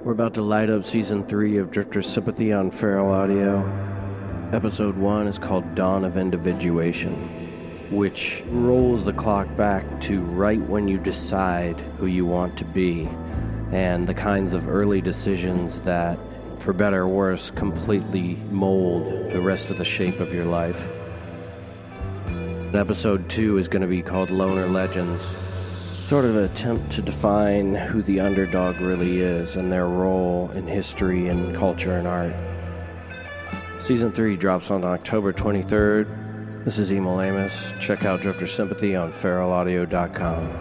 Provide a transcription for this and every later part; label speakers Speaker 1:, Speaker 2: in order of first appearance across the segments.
Speaker 1: We're about to light up Season 3 of Drifter Sympathy on Feral Audio. Episode 1 is called Dawn of Individuation, which rolls the clock back to right when you decide who you want to be, and the kinds of early decisions that, for better or worse, completely mold the rest of the shape of your life. Episode 2 is going to be called Loner Legends, sort of an attempt to define who the underdog really is and their role in history and culture and art. Season 3 drops on October 23rd. This is Emil Amos. Check out Drifter Sympathy on feralaudio.com.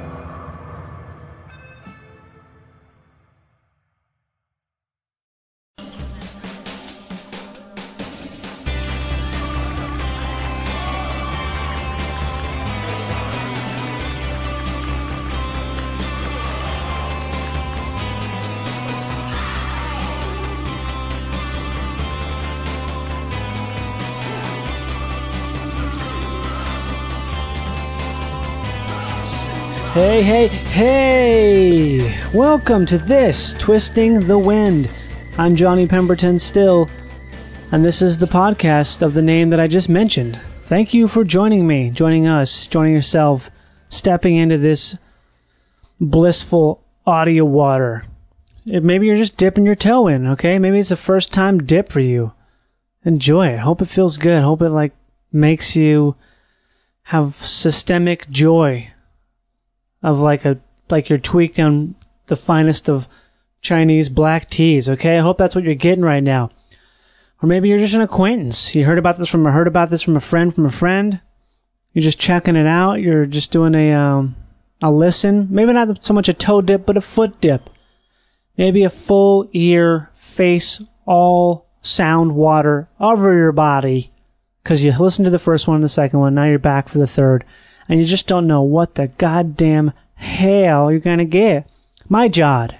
Speaker 2: Hey, hey, hey! Welcome to this, Twisting the Wind. I'm Johnny Pemberton still, and this is the podcast of the name that I just mentioned. Thank you for joining me, joining us, joining yourself, stepping into this blissful audio water. Maybe you're just dipping your toe in, okay? Maybe it's a first time dip for you. Enjoy it. Hope it feels good. Hope it makes you have systemic joy. Of like you're tweaked on the finest of Chinese black teas, okay? I hope that's what you're getting right now. Or maybe you're just an acquaintance. You heard about this from a friend. You're just checking it out. You're just doing a listen. Maybe not so much a toe dip, but a foot dip. Maybe a full ear, face, all sound water over your body. Because you listened to the first one and the second one. Now you're back for the third. And you just don't know what the goddamn hell you're gonna get. My Jod,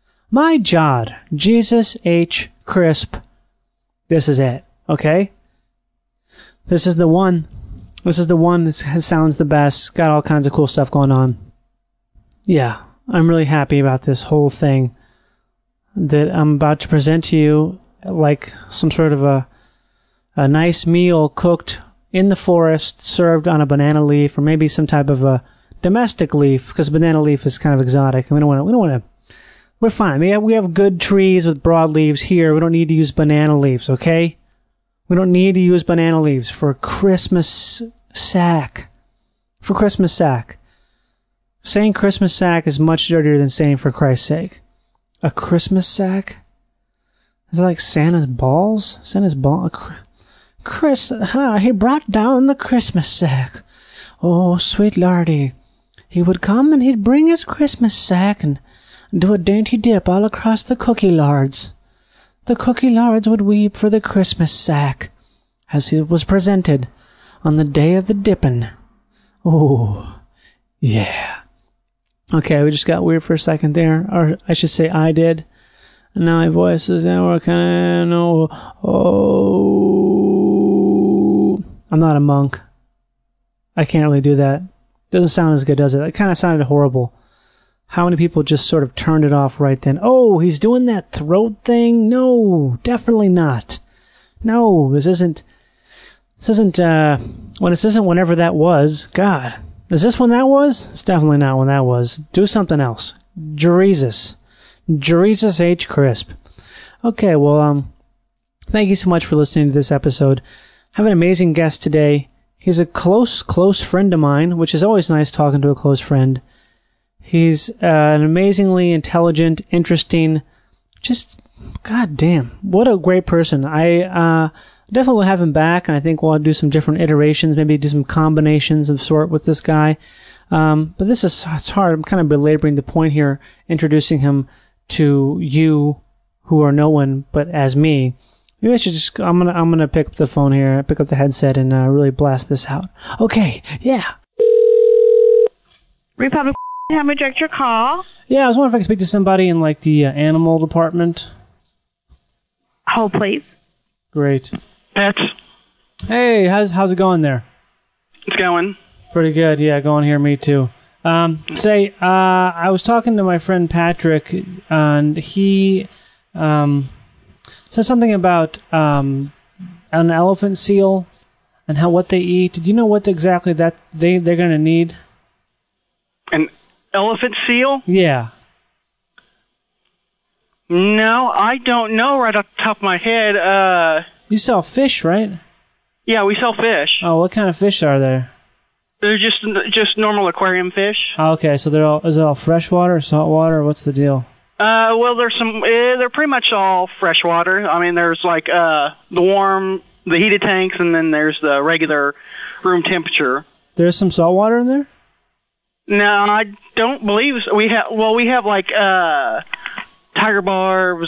Speaker 2: Jesus H. Crisp. This is it, okay? This is the one that sounds the best. Got all kinds of cool stuff going on. Yeah, I'm really happy about this whole thing that I'm about to present to you, like some sort of a nice meal cooked in the forest, served on a banana leaf, or maybe some type of a domestic leaf, because banana leaf is kind of exotic. We don't want to. We're fine. We have good trees with broad leaves here. We don't need to use banana leaves, okay? We don't need to use banana leaves for Christmas sack. Saying Christmas sack is much dirtier than saying for Christ's sake. A Christmas sack? Is it like Santa's balls? He brought down the Christmas sack. Oh, sweet Lordy. He would come and he'd bring his Christmas sack and do a dainty dip all across the cookie lards. The cookie lards would weep for the Christmas sack as it was presented on the day of the dippin'. Oh, yeah. Okay, we just got weird for a second there. Or I should say I did. And now my voice is kind of, I'm not a monk. I can't really do that. Doesn't sound as good, does it? It kind of sounded horrible. How many people just sort of turned it off right then? Oh, he's doing that throat thing? No, definitely not. No, this isn't whenever that was. God, is this when that was? It's definitely not when that was. Do something else. Jesus H. Crisp. Okay, well, thank you so much for listening to this episode. I have an amazing guest today. He's a close friend of mine, which is always nice talking to a close friend. He's an amazingly intelligent, interesting, just, goddamn, what a great person. I definitely will have him back, and I think we'll do some different iterations, maybe do some combinations of sort with this guy. But it's hard. I'm kind of belaboring the point here, introducing him to you who are no one but as me. Maybe I should just, I'm gonna pick up the phone here, pick up the headset, and really blast this out. Okay, yeah.
Speaker 3: Republic, have me direct your call.
Speaker 2: Yeah, I was wondering if I could speak to somebody in the animal department.
Speaker 3: Hold, please.
Speaker 2: Great.
Speaker 4: Pets.
Speaker 2: Hey, how's it going there?
Speaker 4: It's going.
Speaker 2: Pretty good, yeah, going here, me too. I was talking to my friend Patrick, and he says something about an elephant seal and what they eat. Do you know what exactly that they're going to need?
Speaker 4: An elephant seal?
Speaker 2: Yeah.
Speaker 4: No, I don't know right off the top of my head.
Speaker 2: You sell fish, right?
Speaker 4: Yeah, we sell fish.
Speaker 2: Oh, what kind of fish are there?
Speaker 4: They're just normal aquarium fish.
Speaker 2: Oh, okay, so is it all freshwater or saltwater, or what's the deal?
Speaker 4: Well, they're pretty much all freshwater. I mean, there's like the heated tanks, and then there's the regular room temperature.
Speaker 2: There's some saltwater in there?
Speaker 4: No, I don't believe so. We have like tiger barbs.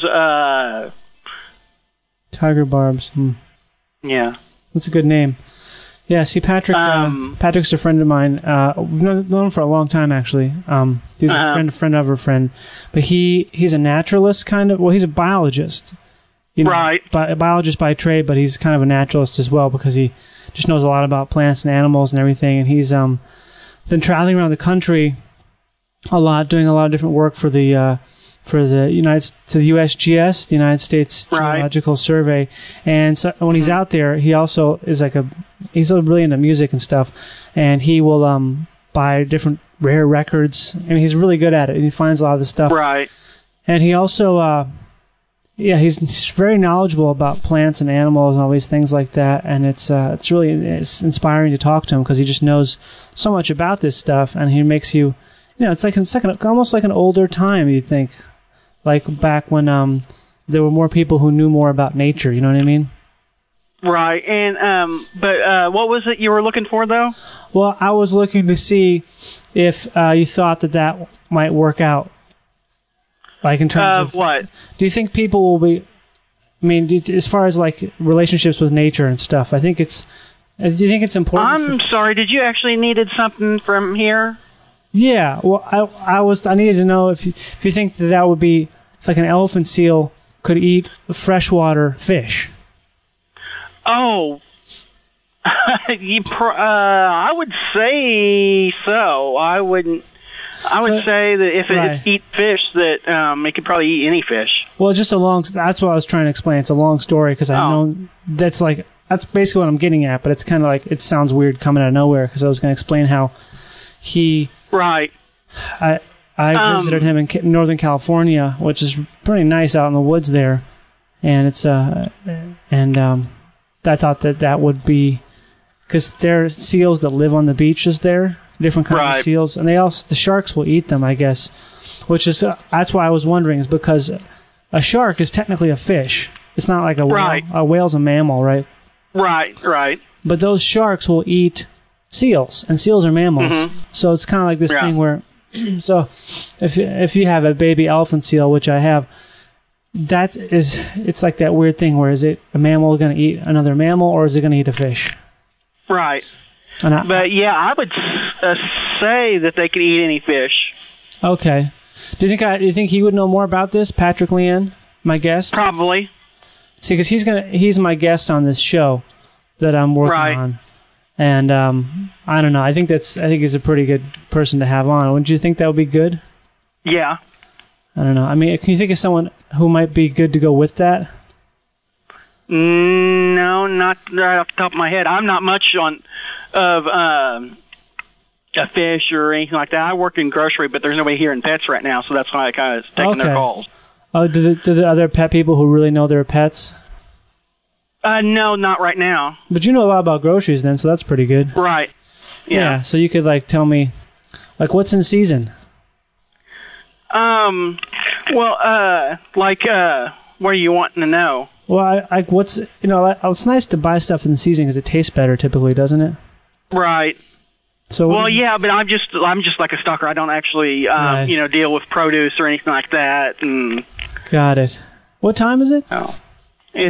Speaker 2: Tiger barbs.
Speaker 4: Yeah,
Speaker 2: that's a good name. Yeah, see, Patrick's a friend of mine. We've known him for a long time, actually. He's a friend of a friend. But he's a naturalist, kind of. Well, he's a biologist.
Speaker 4: Right.
Speaker 2: A biologist by trade, but he's kind of a naturalist as well because he just knows a lot about plants and animals and everything. And he's been traveling around the country a lot, doing a lot of different work for the USGS, the United States Geological Survey. And so when he's out there, he also is he's really into music and stuff, and he will buy different rare records, and he's really good at it. And he finds a lot of the stuff.
Speaker 4: Right.
Speaker 2: And he also, he's very knowledgeable about plants and animals and all these things like that. And it's really inspiring to talk to him because he just knows so much about this stuff, and he makes you, it's almost like an older time, you'd think. Like back when there were more people who knew more about nature, you know what I mean?
Speaker 4: Right. And but what was it you were looking for, though?
Speaker 2: Well, I was looking to see if you thought that might work out. Like in terms of
Speaker 4: what?
Speaker 2: Do you think people will be? I mean, as far as like relationships with nature and stuff, do you think it's important?
Speaker 4: I'm sorry. Did you actually needed something from here?
Speaker 2: Yeah. Well, I needed to know if you think that would be. It's like an elephant seal could eat freshwater fish.
Speaker 4: Oh, I would say so. I would say that if it eat fish, that it could probably eat any fish.
Speaker 2: Well, that's what I was trying to explain. It's a long story because I know that's basically what I'm getting at. But it's kind of like it sounds weird coming out of nowhere because I was going to explain how he.
Speaker 4: Right.
Speaker 2: I visited him in Northern California, which is pretty nice out in the woods there, and it's I thought that would be because there are seals that live on the beaches there, different kinds of seals, and the sharks will eat them, I guess, which is that's why I was wondering is because a shark is technically a fish. It's not like a whale. A whale's a mammal, right?
Speaker 4: Right.
Speaker 2: But those sharks will eat seals, and seals are mammals.
Speaker 4: Mm-hmm.
Speaker 2: So it's kind of like this thing where, so if you have a baby elephant seal, which I have, it's like that weird thing where is it a mammal going to eat another mammal or is it going to eat a fish?
Speaker 4: Right. But yeah, I would say that they could eat any fish.
Speaker 2: Okay. Do you think he would know more about this, Patrick Leanne, my guest?
Speaker 4: Probably.
Speaker 2: See, because he's my guest on this show that I'm working on. And I don't know. I think he's a pretty good person to have on. Wouldn't you think that would be good?
Speaker 4: Yeah.
Speaker 2: I don't know. I mean, can you think of someone who might be good to go with that?
Speaker 4: No, not right off the top of my head. I'm not much of a fish or anything like that. I work in grocery, but there's nobody here in pets right now, so that's why I kind of taking their calls.
Speaker 2: Oh, do the other pet people who really know their pets?
Speaker 4: No, not right now.
Speaker 2: But you know a lot about groceries then, so that's pretty good.
Speaker 4: Right. Yeah.
Speaker 2: So you could tell me what's in season?
Speaker 4: What are you wanting to know?
Speaker 2: Well, it's nice to buy stuff in season because it tastes better typically, doesn't it?
Speaker 4: Right.
Speaker 2: So
Speaker 4: yeah, but I'm just like a stalker. I don't actually deal with produce or anything like that. And
Speaker 2: got it. What time is it?
Speaker 4: Oh, it's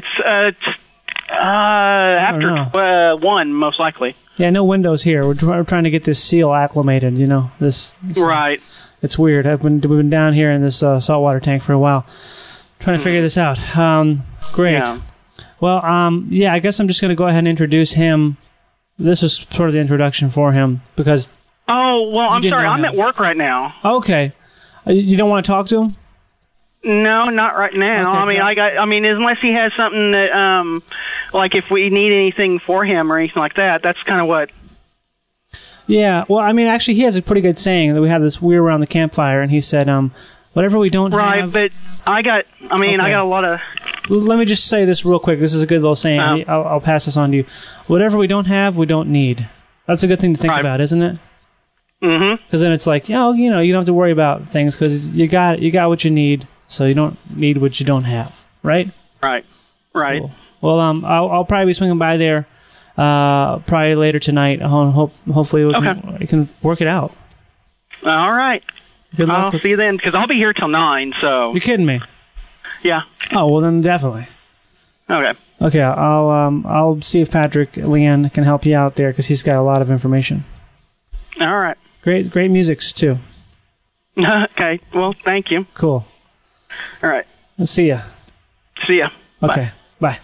Speaker 4: after 1 most likely.
Speaker 2: Yeah, no windows here. We're trying to get this seal acclimated.
Speaker 4: Right.
Speaker 2: It's weird. We've been down here in this saltwater tank for a while, trying to figure this out. Great.
Speaker 4: Yeah.
Speaker 2: Well, I guess I'm just going to go ahead and introduce him. This is sort of the introduction for him because.
Speaker 4: Oh well, I'm sorry. I'm at work right now.
Speaker 2: Okay. You don't want to talk to him?
Speaker 4: No, not right now.
Speaker 2: Okay,
Speaker 4: I mean, unless he has something that, like if we need anything for him or anything like that, that's kind of what.
Speaker 2: Yeah, well, I mean, actually, he has a pretty good saying that we were around the campfire, and he said, whatever we don't
Speaker 4: right,
Speaker 2: have...
Speaker 4: Right, but I got a lot of...
Speaker 2: Let me just say this real quick. This is a good little saying. I'll pass this on to you. Whatever we don't have, we don't need. That's a good thing to think about, isn't it?
Speaker 4: Mm-hmm.
Speaker 2: Because then it's like, you don't have to worry about things because you got what you need, so you don't need what you don't have, right?
Speaker 4: Right.
Speaker 2: Cool. Well, I'll probably be swinging by there probably later tonight. Hopefully we can work it out.
Speaker 4: All right.
Speaker 2: Good luck.
Speaker 4: I'll see you then, because I'll be here till 9, so...
Speaker 2: You're kidding me?
Speaker 4: Yeah.
Speaker 2: Oh, well then definitely.
Speaker 4: Okay.
Speaker 2: Okay, I'll see if Patrick Leanne can help you out there, because he's got a lot of information.
Speaker 4: All right.
Speaker 2: Great musics, too.
Speaker 4: Okay, well, thank you.
Speaker 2: Cool.
Speaker 4: All right.
Speaker 2: I'll see ya.
Speaker 4: See ya.
Speaker 2: Okay, bye.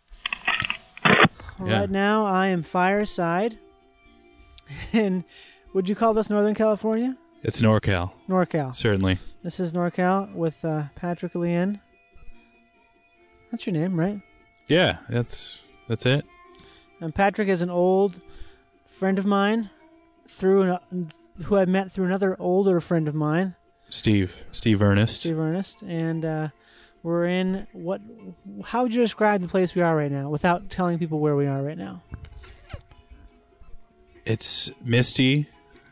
Speaker 5: Yeah.
Speaker 2: Right now, I am Fireside. And would you call this Northern California?
Speaker 5: It's NorCal.
Speaker 2: NorCal.
Speaker 5: Certainly.
Speaker 2: This is NorCal with Patrick Leanne. That's your name, right?
Speaker 5: Yeah, that's it.
Speaker 2: And Patrick is an old friend of mine who I met through another older friend of mine.
Speaker 5: Steve Ernest.
Speaker 2: Steve Ernest. And we're in how would you describe the place we are right now without telling people where we are right now?
Speaker 5: It's misty.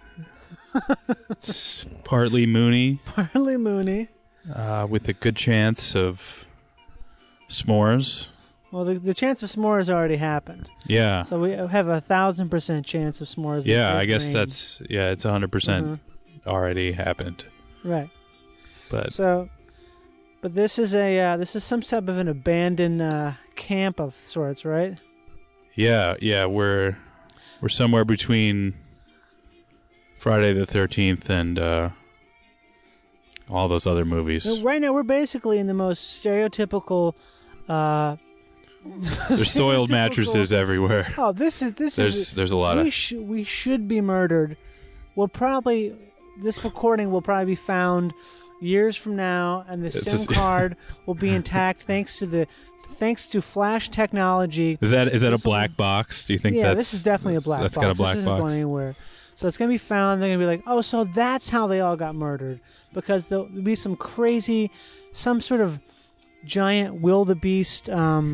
Speaker 5: It's partly moony.
Speaker 2: Partly moony.
Speaker 5: With a good chance of s'mores.
Speaker 2: Well, the chance of s'mores already happened.
Speaker 5: Yeah.
Speaker 2: So we have 1,000% chance of s'mores.
Speaker 5: Yeah, I guess it's 100% already happened.
Speaker 2: Right.
Speaker 5: But
Speaker 2: this is some type of an abandoned camp of sorts, right?
Speaker 5: Yeah, we're somewhere between Friday the 13th and all those other movies.
Speaker 2: Right now, we're basically in the most stereotypical.
Speaker 5: There's soiled mattresses everywhere.
Speaker 2: Oh, there's
Speaker 5: a lot of.
Speaker 2: We should be murdered. This recording will probably be found years from now, and the SIM card will be intact thanks to flash technology.
Speaker 5: Is that a black box? Do you think?
Speaker 2: Yeah, this is definitely a black box.
Speaker 5: That's got a black
Speaker 2: this isn't
Speaker 5: box.
Speaker 2: Going anywhere. So it's gonna be found. They're gonna be like, oh, so that's how they all got murdered, because there'll be some sort of giant wildebeest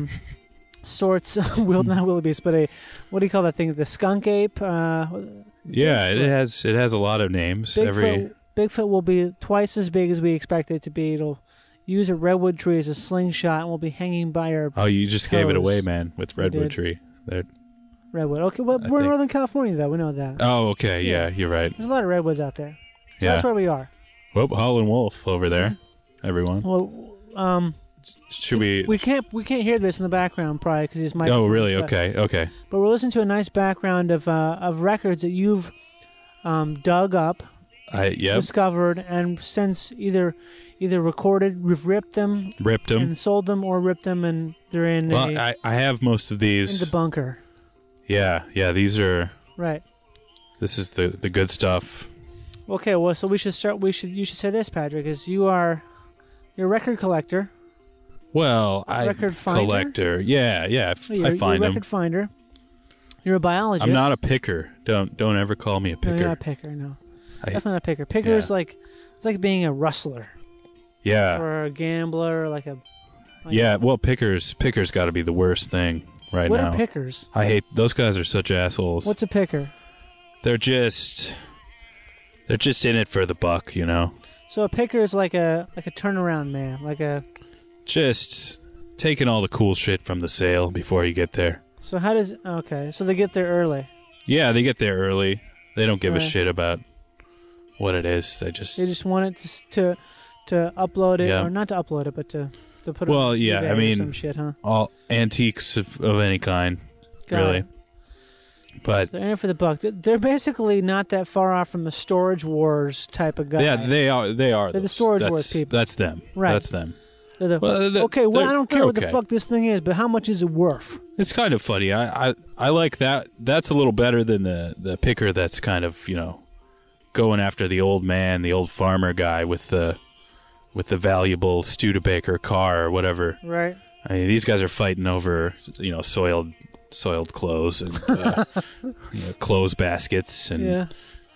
Speaker 2: sorts. Not wildebeest, but what do you call that thing? The skunk ape.
Speaker 5: Yeah, Bigfoot. It has a lot of names.
Speaker 2: Bigfoot will be twice as big as we expect it to be. It'll use a redwood tree as a slingshot and will be hanging by our.
Speaker 5: Oh, you just gave it
Speaker 2: toes.
Speaker 5: away, man, with redwood tree.
Speaker 2: Redwood. Okay, well, we're in Northern California, though. We know that.
Speaker 5: Oh, okay. Yeah, you're right.
Speaker 2: There's a lot of redwoods out there. So
Speaker 5: yeah.
Speaker 2: That's where we are.
Speaker 5: Whoop, Howlin' Wolf over there, everyone.
Speaker 2: Well,
Speaker 5: should we?
Speaker 2: We can't hear this in the background, probably, because he's mic.
Speaker 5: Oh, really? Okay.
Speaker 2: But we're listening to a nice background of records that you've dug up, discovered, and since either recorded, we've ripped them, and sold them, or ripped them, and they're in.
Speaker 5: Well, I have most of these
Speaker 2: in the bunker.
Speaker 5: Yeah. These are
Speaker 2: right.
Speaker 5: This is the good stuff.
Speaker 2: Okay, well, so we should start. You should say this, Patrick, is you're a record collector.
Speaker 5: Well,
Speaker 2: record finder?
Speaker 5: Collector. Yeah. I find them.
Speaker 2: You're a record finder. You're a biologist.
Speaker 5: I'm not a picker. Don't ever call me a picker.
Speaker 2: No, you're not a picker. No, definitely not a picker. Picker is like being a rustler.
Speaker 5: Yeah.
Speaker 2: Or a gambler, or like a.
Speaker 5: Well, pickers got to be the worst thing right
Speaker 2: now.
Speaker 5: What
Speaker 2: are pickers?
Speaker 5: I hate those guys. Are such assholes.
Speaker 2: What's a picker?
Speaker 5: They're just in it for the buck, you know.
Speaker 2: So a picker is like a turnaround man,
Speaker 5: just taking all the cool shit from the sale before you get there.
Speaker 2: So so they get there early.
Speaker 5: Yeah, they get there early. They don't give a shit about what it is. They just
Speaker 2: want it to upload it, or not to upload it, but to put it on eBay or some shit, huh?
Speaker 5: All antiques of any kind, really. But
Speaker 2: they're in it for the buck. They're basically not that far off from the Storage Wars type of guy.
Speaker 5: Yeah, they are.
Speaker 2: They're the Storage Wars people.
Speaker 5: That's them.
Speaker 2: Right.
Speaker 5: That's them.
Speaker 2: I don't care what the fuck this thing is, but how much is it worth?
Speaker 5: It's kind of funny. I like that. That's a little better than the picker that's kind of, going after the old man, the old farmer guy with the with the valuable Studebaker car or whatever.
Speaker 2: Right.
Speaker 5: I mean, these guys are fighting over, soiled clothes and clothes baskets and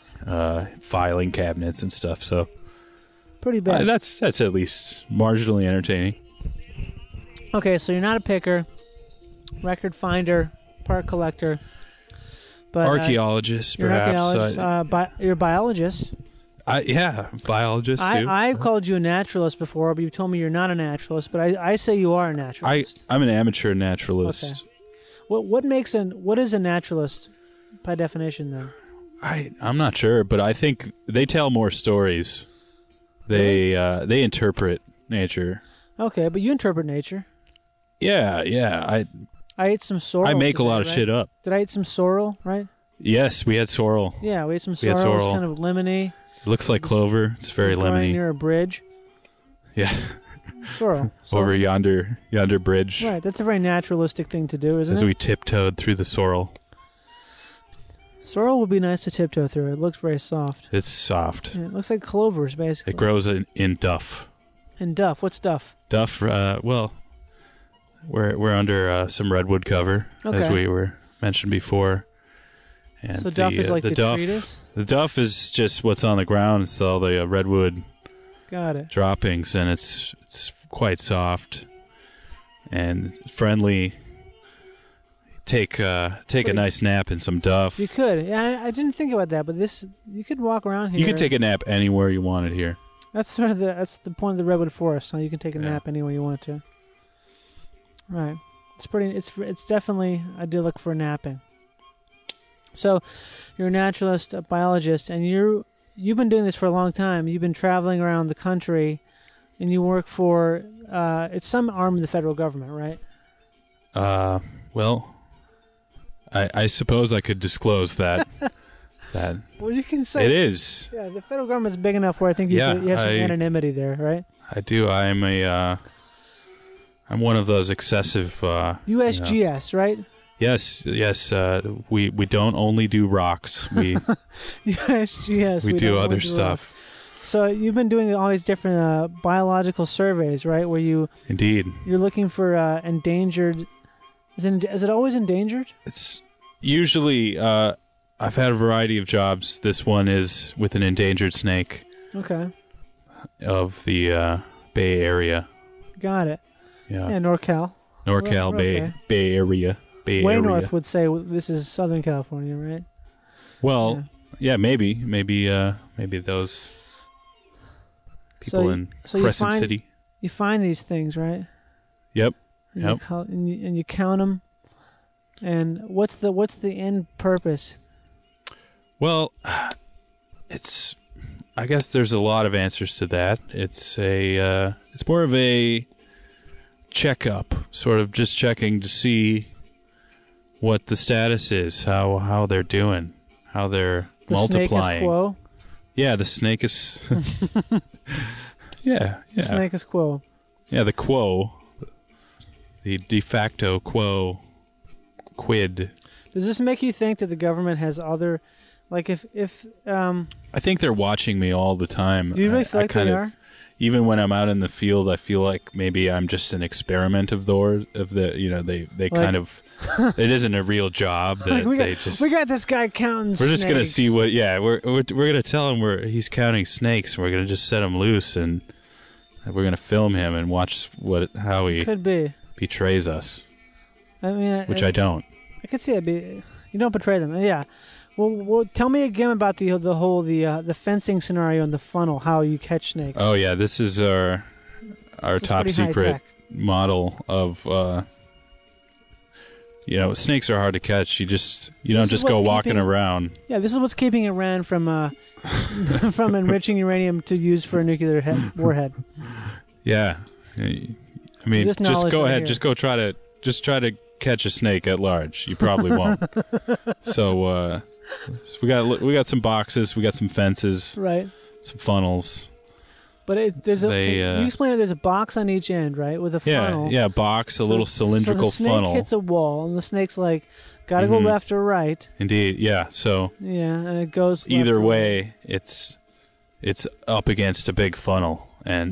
Speaker 5: filing cabinets and stuff. So
Speaker 2: pretty bad.
Speaker 5: That's at least marginally entertaining.
Speaker 2: Okay, so you're not a picker, record finder, part collector, but
Speaker 5: archaeologist,
Speaker 2: you're
Speaker 5: perhaps.
Speaker 2: An archaeologist, you're a biologist.
Speaker 5: Biologist too.
Speaker 2: I've called you a naturalist before, but you told me you're not a naturalist. But I say you are a naturalist.
Speaker 5: I'm an amateur naturalist.
Speaker 2: Okay. What is a naturalist by definition then?
Speaker 5: I'm not sure, but I think they tell more stories. They interpret nature.
Speaker 2: Okay, but you interpret nature.
Speaker 5: Yeah.
Speaker 2: I ate some sorrel.
Speaker 5: I make
Speaker 2: today,
Speaker 5: a lot of shit up.
Speaker 2: Did I eat some sorrel? Right.
Speaker 5: Yes, we had sorrel.
Speaker 2: Yeah, we ate some sorrel. It's kind of lemony.
Speaker 5: It looks like clover. It's very lemony.
Speaker 2: Near a bridge.
Speaker 5: Yeah.
Speaker 2: Sorrel.
Speaker 5: Over yonder bridge.
Speaker 2: Right. That's a very naturalistic thing to do, isn't it?
Speaker 5: As we tiptoed through the sorrel.
Speaker 2: Sorrel would be nice to tiptoe through. It looks very soft.
Speaker 5: It's soft.
Speaker 2: Yeah, it looks like clovers, basically.
Speaker 5: It grows in duff.
Speaker 2: In duff? What's duff?
Speaker 5: Duff, well, we're under some redwood cover, as we were mentioned before. And
Speaker 2: so duff is like the treatise?
Speaker 5: The duff is just what's on the ground. It's all the redwood droppings, and it's quite soft and friendly. Take a nice nap in some duff.
Speaker 2: You could. Yeah, I didn't think about that, but you could walk around here.
Speaker 5: You could take a nap anywhere you wanted here.
Speaker 2: That's sort of that's the point of the redwood forest. Huh? You can take a nap anywhere you want to. Right. It's definitely idyllic for napping. So, you're a naturalist, a biologist, and you've been doing this for a long time. You've been traveling around the country, and you work for it's some arm of the federal government, right?
Speaker 5: Well, I suppose I could disclose that.
Speaker 2: Well, you can say
Speaker 5: it is.
Speaker 2: Yeah, the federal government's big enough where I think you have some anonymity there, right?
Speaker 5: I do. I'm one of those excessive
Speaker 2: USGS, right?
Speaker 5: Yes. We don't only do rocks. We
Speaker 2: USGS.
Speaker 5: We do other stuff.
Speaker 2: So you've been doing all these different biological surveys, right? Where you're looking for endangered. Is it always endangered?
Speaker 5: It's usually. I've had a variety of jobs. This one is with an endangered snake.
Speaker 2: Okay.
Speaker 5: Of the Bay Area.
Speaker 2: Got it.
Speaker 5: Yeah.
Speaker 2: NorCal.
Speaker 5: Bay Area.
Speaker 2: Way North would say this is Southern California, right?
Speaker 5: Well, yeah, maybe those people in Crescent City.
Speaker 2: You find these things, right?
Speaker 5: Yep.
Speaker 2: And you count them. And what's the end purpose?
Speaker 5: Well, I guess there's a lot of answers to that. It's more of a checkup, sort of just checking to see what the status is, how they're doing, how they're multiplying.
Speaker 2: The snake is quo?
Speaker 5: Yeah, the snake is... yeah.
Speaker 2: The snake is quo.
Speaker 5: Yeah, the quo. The de facto quo quid.
Speaker 2: Does this make you think that the government has other... Like if
Speaker 5: I think they're watching me all the time.
Speaker 2: Do you really feel like they are?
Speaker 5: Even when I'm out in the field, I feel like maybe I'm just an experiment of they like, kind of it isn't a real job that
Speaker 2: we got this guy counting snakes.
Speaker 5: We're just gonna see what we're gonna tell him he's counting snakes. We're gonna just set him loose and we're gonna film him and watch how he
Speaker 2: could be
Speaker 5: betrays us.
Speaker 2: I mean,
Speaker 5: I don't.
Speaker 2: I could see it. You don't betray them. Yeah. Well, tell me again about the whole fencing scenario and the funnel. How you catch snakes?
Speaker 5: Oh yeah, this is our top secret model of. Snakes are hard to catch. You don't just go walking around.
Speaker 2: Yeah, this is what's keeping Iran from from enriching uranium to use for a nuclear warhead.
Speaker 5: Yeah, I mean, just go ahead. Just try to catch a snake at large. You probably won't. So we got some boxes, we got some fences,
Speaker 2: right?
Speaker 5: Some funnels.
Speaker 2: But you explained that there's a box on each end, right, with a funnel.
Speaker 5: Yeah, box, a little cylindrical funnel.
Speaker 2: So the snake hits a wall, and the snake's like, gotta go left or right.
Speaker 5: Indeed, yeah. So
Speaker 2: and it goes
Speaker 5: either way. It's up against a big funnel, and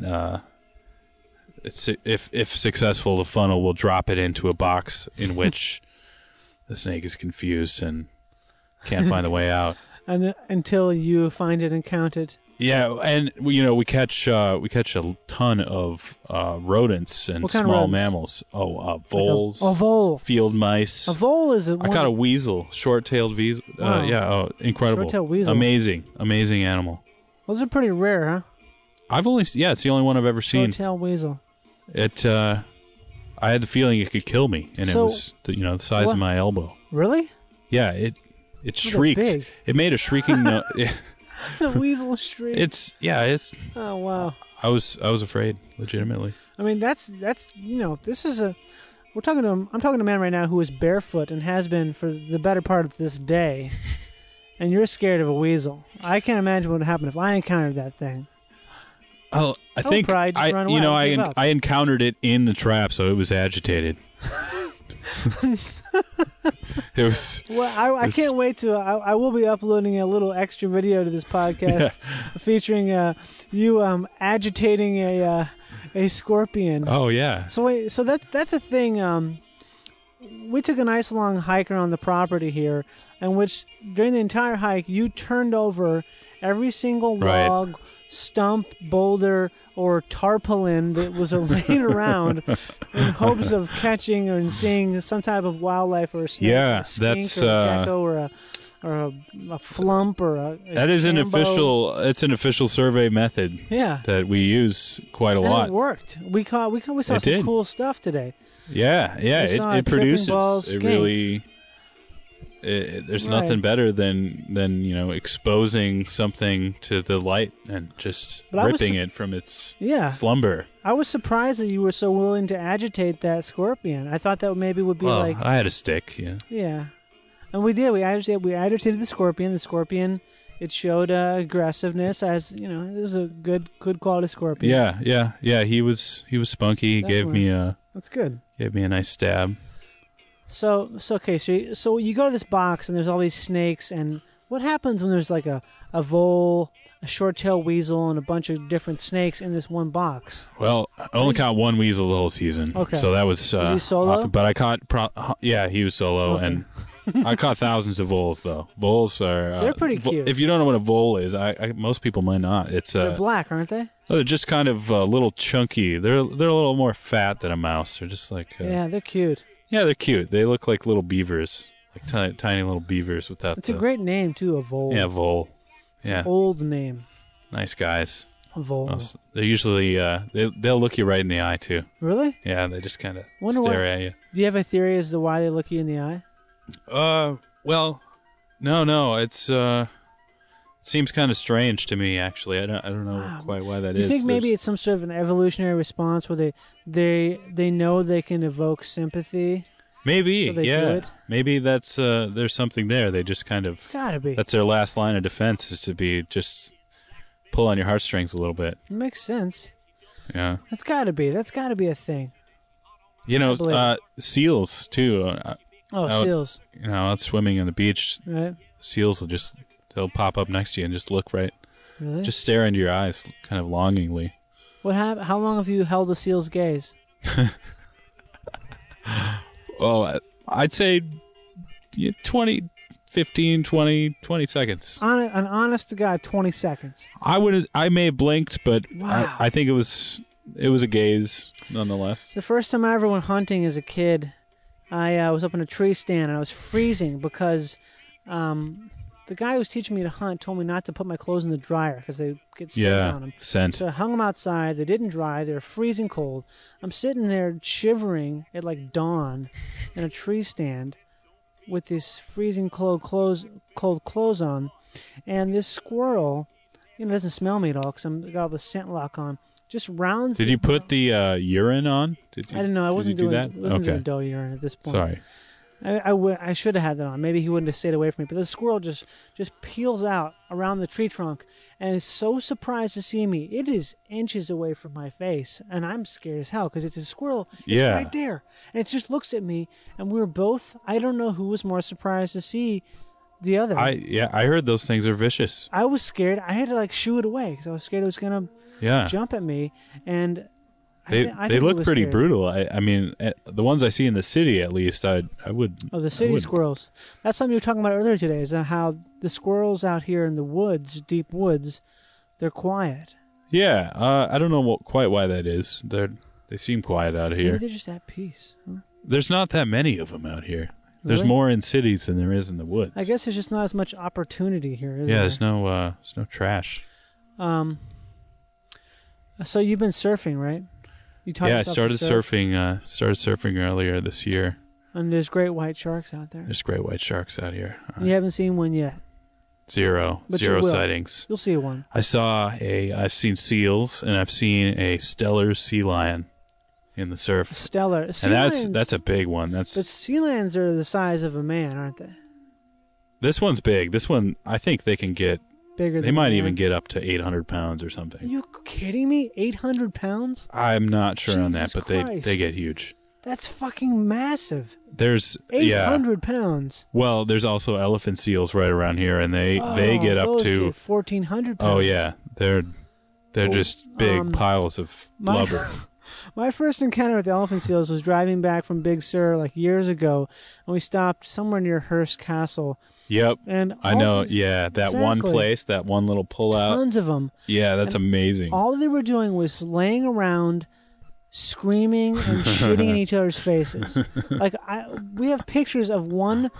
Speaker 5: if successful, the funnel will drop it into a box in which the snake is confused and can't find the way out.
Speaker 2: And until you find it and count it.
Speaker 5: Yeah, and we catch a ton of rodents and
Speaker 2: What kind of
Speaker 5: small
Speaker 2: rodents?
Speaker 5: mammals. Voles.
Speaker 2: A vole.
Speaker 5: Field mice.
Speaker 2: A vole is
Speaker 5: I caught a weasel, short-tailed weasel.
Speaker 2: Wow.
Speaker 5: Incredible.
Speaker 2: Short-tailed weasel.
Speaker 5: Amazing animal.
Speaker 2: Those are pretty rare, huh?
Speaker 5: It's the only one I've ever seen.
Speaker 2: Short-tailed weasel.
Speaker 5: I had the feeling it could kill me, and
Speaker 2: So-
Speaker 5: it was the size
Speaker 2: What?
Speaker 5: of my elbow.
Speaker 2: Really?
Speaker 5: Yeah, it shrieked.
Speaker 2: big.
Speaker 5: It made a shrieking note.
Speaker 2: The weasel shriek.
Speaker 5: Oh
Speaker 2: wow.
Speaker 5: I was afraid, legitimately.
Speaker 2: I mean, that's this is I'm talking to a man right now who is barefoot and has been for the better part of this day, and you're scared of a weasel. I can't imagine what would happen if I encountered that thing.
Speaker 5: Oh, I
Speaker 2: would
Speaker 5: think
Speaker 2: probably just run away and give up.
Speaker 5: I encountered it in the trap, so it was agitated. It was.
Speaker 2: Well, I can't wait to. I will be uploading a little extra video to this podcast featuring you agitating a scorpion.
Speaker 5: Oh yeah.
Speaker 2: So that's a thing. We took a nice long hike around the property here, in which during the entire hike you turned over every single log, stump, boulder, or tarpaulin that was laying around in hopes of catching or seeing some type of wildlife or a snake, or a skink,
Speaker 5: that's
Speaker 2: or a gecko, or a flump, or a
Speaker 5: that is
Speaker 2: cambo.
Speaker 5: It's an official survey method.
Speaker 2: Yeah.
Speaker 5: That we use quite a
Speaker 2: And
Speaker 5: lot.
Speaker 2: it worked. We saw some cool stuff today.
Speaker 5: Yeah.
Speaker 2: We saw a
Speaker 5: It produces.
Speaker 2: tripping ball
Speaker 5: It
Speaker 2: skink.
Speaker 5: really. There's nothing better than exposing something to the light and just ripping it from its slumber.
Speaker 2: I was surprised that you were so willing to agitate that scorpion. I thought that maybe would be
Speaker 5: I had a stick. Yeah.
Speaker 2: Yeah, and we did. We agitated the scorpion. The scorpion, it showed aggressiveness. As it was a good quality scorpion.
Speaker 5: Yeah. He was spunky. He gave me
Speaker 2: That's good.
Speaker 5: Gave me a nice stab.
Speaker 2: So you go to this box and there's all these snakes, and what happens when there's like a vole, a short-tailed weasel, and a bunch of different snakes in this one box?
Speaker 5: Well, I only caught one weasel the whole season.
Speaker 2: Okay.
Speaker 5: So that was
Speaker 2: he solo?
Speaker 5: but I caught he was solo,
Speaker 2: Okay.
Speaker 5: and I caught thousands of voles though. Voles are
Speaker 2: They're pretty cute.
Speaker 5: If you don't know what a vole is, most people might not. It's
Speaker 2: They're black, aren't they?
Speaker 5: they're just kind of a little chunky. They're a little more fat than a mouse. They're just like
Speaker 2: Yeah, they're cute.
Speaker 5: Yeah, they're cute. They look like little beavers, like tiny little beavers without.
Speaker 2: It's a great name too, a vole.
Speaker 5: Yeah, vole.
Speaker 2: It's an old name.
Speaker 5: Nice guys.
Speaker 2: A vole.
Speaker 5: They're usually they'll look you right in the eye too.
Speaker 2: Really?
Speaker 5: Yeah, they just kind of
Speaker 2: Wonder
Speaker 5: stare at you.
Speaker 2: Do you have a theory as to why they look you in the eye?
Speaker 5: Well, no. It's seems kind of strange to me. Actually, I don't know quite why that is.
Speaker 2: Do you think maybe it's some sort of an evolutionary response where they know they can evoke sympathy?
Speaker 5: Maybe,
Speaker 2: so they
Speaker 5: yeah.
Speaker 2: do it?
Speaker 5: Maybe that's there's something there. They just kind of.
Speaker 2: It's gotta be.
Speaker 5: That's their last line of defense is to be just pull on your heartstrings a little bit.
Speaker 2: It makes sense.
Speaker 5: Yeah.
Speaker 2: That's gotta be a thing.
Speaker 5: Seals too.
Speaker 2: Seals.
Speaker 5: Out swimming on the beach.
Speaker 2: Right.
Speaker 5: Seals they'll pop up next to you and just look right.
Speaker 2: Really?
Speaker 5: Just stare into your eyes, kind of longingly.
Speaker 2: How long have you held the seal's gaze?
Speaker 5: Well, I'd say 15, 20 seconds.
Speaker 2: An honest to God, 20 seconds.
Speaker 5: I may have blinked, but
Speaker 2: Wow.
Speaker 5: I think it was a gaze nonetheless.
Speaker 2: The first time I ever went hunting as a kid, I was up in a tree stand and I was freezing because the guy who was teaching me to hunt told me not to put my clothes in the dryer because they get scent on them.
Speaker 5: Scent.
Speaker 2: So I hung them outside. They didn't dry. They were freezing cold. I'm sitting there shivering at like dawn in a tree stand with this freezing cold clothes on, and this squirrel, doesn't smell me at all because I got all the scent lock on. Just rounds.
Speaker 5: Did you put the urine on?
Speaker 2: I didn't know. I wasn't doing that. Doing doe urine at this point.
Speaker 5: Sorry.
Speaker 2: I should have had that on. Maybe he wouldn't have stayed away from me. But the squirrel just peels out around the tree trunk and is so surprised to see me. It is inches away from my face, and I'm scared as hell because it's a squirrel. It's right there. And it just looks at me, and we were both, I don't know who was more surprised to see the other.
Speaker 5: I heard those things are vicious.
Speaker 2: I was scared. I had to like shoo it away because I was scared it was gonna jump at me. And
Speaker 5: they look pretty brutal. I mean, the ones I see in the city, at least, I would.
Speaker 2: Oh, the city squirrels. That's something you were talking about earlier today. Is how the squirrels out here in the woods, deep woods, they're quiet.
Speaker 5: Yeah, I don't know quite why that is. They seem quiet out here.
Speaker 2: Maybe they're just at peace. Huh?
Speaker 5: There's not that many of them out here.
Speaker 2: Really?
Speaker 5: There's more in cities than there is in the woods.
Speaker 2: I guess there's just not as much opportunity here, is there?
Speaker 5: Yeah, there's no trash.
Speaker 2: So you've been surfing, right?
Speaker 5: I started surfing. Started surfing earlier this year.
Speaker 2: And there's great white sharks out there.
Speaker 5: There's great white sharks out here.
Speaker 2: You haven't seen one yet.
Speaker 5: Zero sightings.
Speaker 2: You'll see one.
Speaker 5: I've seen seals, and I've seen a stellar sea lion in the surf.
Speaker 2: Stellar.
Speaker 5: And that's a big one.
Speaker 2: But sea lions are the size of a man, aren't they?
Speaker 5: This one's big. This one, I think they can get
Speaker 2: bigger.
Speaker 5: They might even get up to 800 pounds or something.
Speaker 2: Are you kidding me? 800 pounds?
Speaker 5: I'm not sure on that,
Speaker 2: Jesus
Speaker 5: but
Speaker 2: Christ.
Speaker 5: they get huge.
Speaker 2: That's fucking massive.
Speaker 5: There's
Speaker 2: 800 pounds.
Speaker 5: Well, there's also elephant seals right around here, and they get up to
Speaker 2: 1,400 pounds.
Speaker 5: Oh yeah, they're just big piles of blubber.
Speaker 2: My first encounter with elephant seals was driving back from Big Sur like years ago, and we stopped somewhere near Hearst Castle.
Speaker 5: Yep,
Speaker 2: and
Speaker 5: I know. Yeah, that one place, that one little pullout.
Speaker 2: Tons of them.
Speaker 5: Yeah, that's amazing.
Speaker 2: All they were doing was laying around, screaming and shitting in each other's faces. Like we have pictures of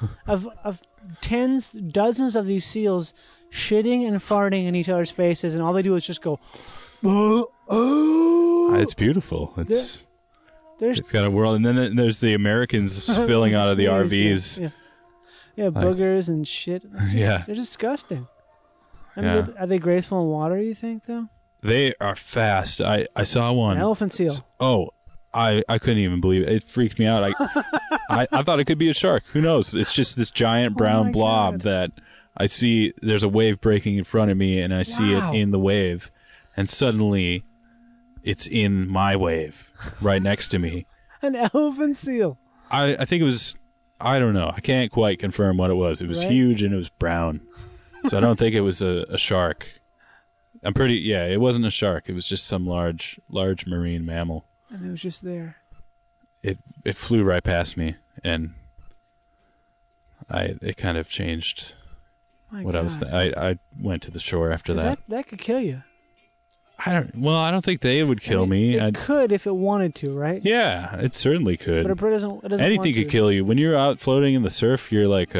Speaker 2: dozens of these seals shitting and farting in each other's faces, and all they do is just go.
Speaker 5: It's beautiful. It's got a world, and then there's the Americans spilling out of the RVs.
Speaker 2: Yeah, boogers and shit. They're disgusting. I mean, are they graceful in water, you think, though?
Speaker 5: They are fast. I saw one.
Speaker 2: An elephant seal.
Speaker 5: Oh, I couldn't even believe it. It freaked me out. I thought it could be a shark. Who knows? It's just this giant brown blob that I see. There's a wave breaking in front of me, and I see it in the wave, and suddenly it's in my wave right next to me.
Speaker 2: An elephant seal.
Speaker 5: I think it was, I don't know. I can't quite confirm what it was. It was huge and it was brown. So I don't think it was a shark. It wasn't a shark. It was just some large marine mammal.
Speaker 2: And it was just there.
Speaker 5: It flew right past me, and it kind of changed what I was I went to the shore after that.
Speaker 2: That could kill you.
Speaker 5: I don't think they would kill me.
Speaker 2: It could if it wanted to, right?
Speaker 5: Yeah, it certainly could.
Speaker 2: But it doesn't
Speaker 5: anything could kill you. When you're out floating in the surf, you're like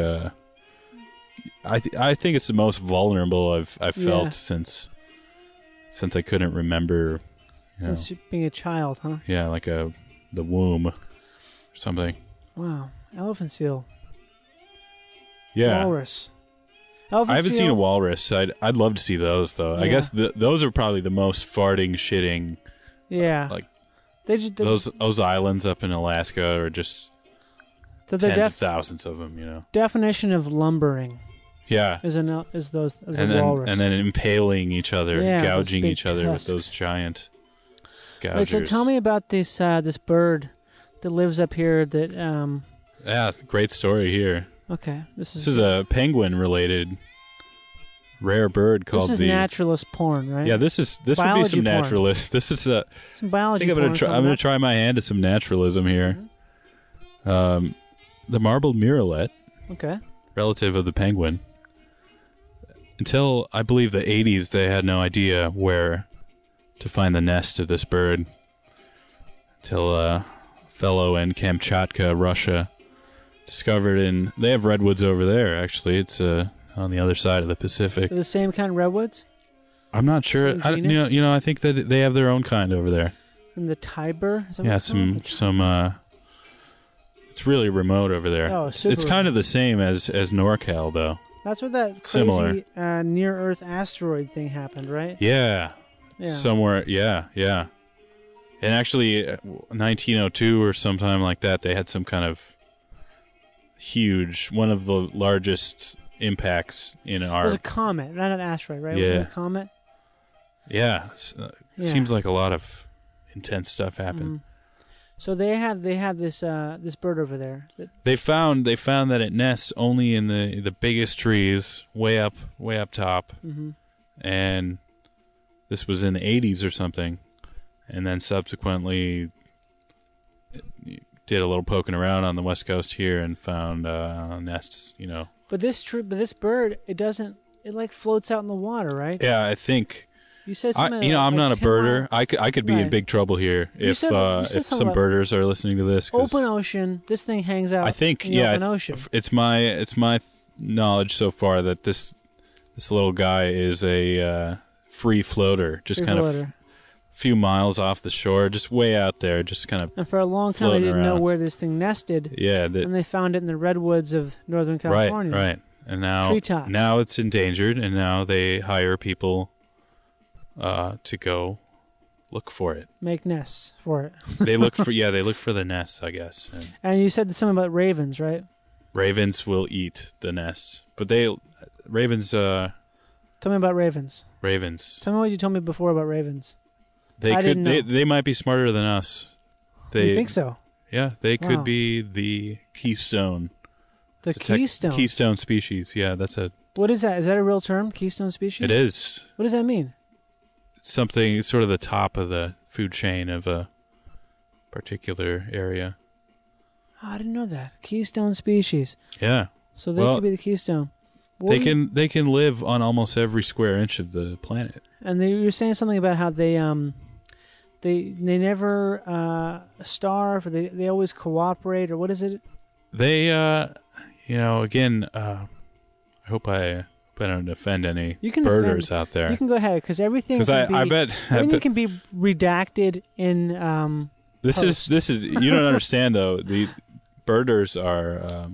Speaker 5: I think it's the most vulnerable I've felt since I couldn't remember.
Speaker 2: Since being a child, huh?
Speaker 5: Yeah, like the womb or something.
Speaker 2: Wow, elephant seal.
Speaker 5: Yeah,
Speaker 2: walrus.
Speaker 5: I haven't seen a walrus. I'd love to see those though. Yeah. I guess those are probably the most farting, shitting.
Speaker 2: Yeah,
Speaker 5: like those islands up in Alaska are just tens of thousands of them. You know,
Speaker 2: definition of lumbering.
Speaker 5: Yeah,
Speaker 2: is a walrus,
Speaker 5: and then impaling each other, gouging each other with those giant gougers.
Speaker 2: Wait, so tell me about this bird that lives up here. That
Speaker 5: yeah, great story here.
Speaker 2: Okay, this is
Speaker 5: a penguin-related rare bird called
Speaker 2: This is naturalist porn, right?
Speaker 5: Yeah, this would be some naturalist. This is some
Speaker 2: biology.
Speaker 5: I think I'm going to try my hand at some naturalism here. Mm-hmm. The marbled murrelet, relative of the penguin. Until I believe the 80s, they had no idea where to find the nest of this bird. Until a fellow in Kamchatka, Russia, discovered they have redwoods over there, actually. It's on the other side of the Pacific.
Speaker 2: The same kind of redwoods?
Speaker 5: I'm not sure. I think that they have their own kind over there.
Speaker 2: In the Tiber? Is that
Speaker 5: yeah, some it's really remote over there.
Speaker 2: Oh,
Speaker 5: it's kind of the same as NorCal, though.
Speaker 2: That's where that crazy near-Earth asteroid thing happened, right?
Speaker 5: Yeah. Somewhere, yeah. And actually, 1902 or sometime like that, they had some kind of huge, one of the largest impacts in our...
Speaker 2: It was a comet, not an asteroid, right?
Speaker 5: Yeah.
Speaker 2: Was it a comet?
Speaker 5: Yeah. It seems like a lot of intense stuff happened.
Speaker 2: So they have this this bird over there.
Speaker 5: They found that it nests only in the biggest trees, way up top, and this was in the 80s or something, and then subsequently did a little poking around on the West Coast here and found nests.
Speaker 2: But this bird, it like floats out in the water, right?
Speaker 5: Yeah, I think.
Speaker 2: You said something.
Speaker 5: I'm not a
Speaker 2: 10
Speaker 5: birder. I could be in big trouble here if some birders are listening to this.
Speaker 2: Open ocean. This thing hangs out.
Speaker 5: I think
Speaker 2: in the open ocean.
Speaker 5: It's my knowledge so far that this little guy is a free floater, just kind of a few miles off the shore, just way out there, just kind of.
Speaker 2: And for a long time, they didn't know where this thing nested.
Speaker 5: Yeah,
Speaker 2: and they found it in the redwoods of Northern California.
Speaker 5: Right. And now
Speaker 2: treetops.
Speaker 5: Now it's endangered, and now they hire people to go look for it.
Speaker 2: Make nests for it.
Speaker 5: They look for the nests, I guess.
Speaker 2: And you said something about ravens, right?
Speaker 5: Ravens will eat the nests, but ravens.
Speaker 2: Tell me about ravens.
Speaker 5: Ravens.
Speaker 2: Tell me what you told me before about ravens.
Speaker 5: They might be smarter than us.
Speaker 2: You think so?
Speaker 5: Yeah, they could be the keystone.
Speaker 2: The keystone?
Speaker 5: Keystone species. Yeah, that's a.
Speaker 2: What is that? Is that a real term? Keystone species?
Speaker 5: It is.
Speaker 2: What does that mean?
Speaker 5: It's something sort of the top of the food chain of a particular area.
Speaker 2: Oh, I didn't know that. Keystone species.
Speaker 5: Yeah.
Speaker 2: So they could be the keystone.
Speaker 5: They can live on almost every square inch of the planet. And
Speaker 2: you were saying something about how they never starve, or they always cooperate, or what is it?
Speaker 5: They again, I hope I don't offend any birders out there.
Speaker 2: You can go ahead, because everything can be redacted in
Speaker 5: This is you don't understand though. The birders are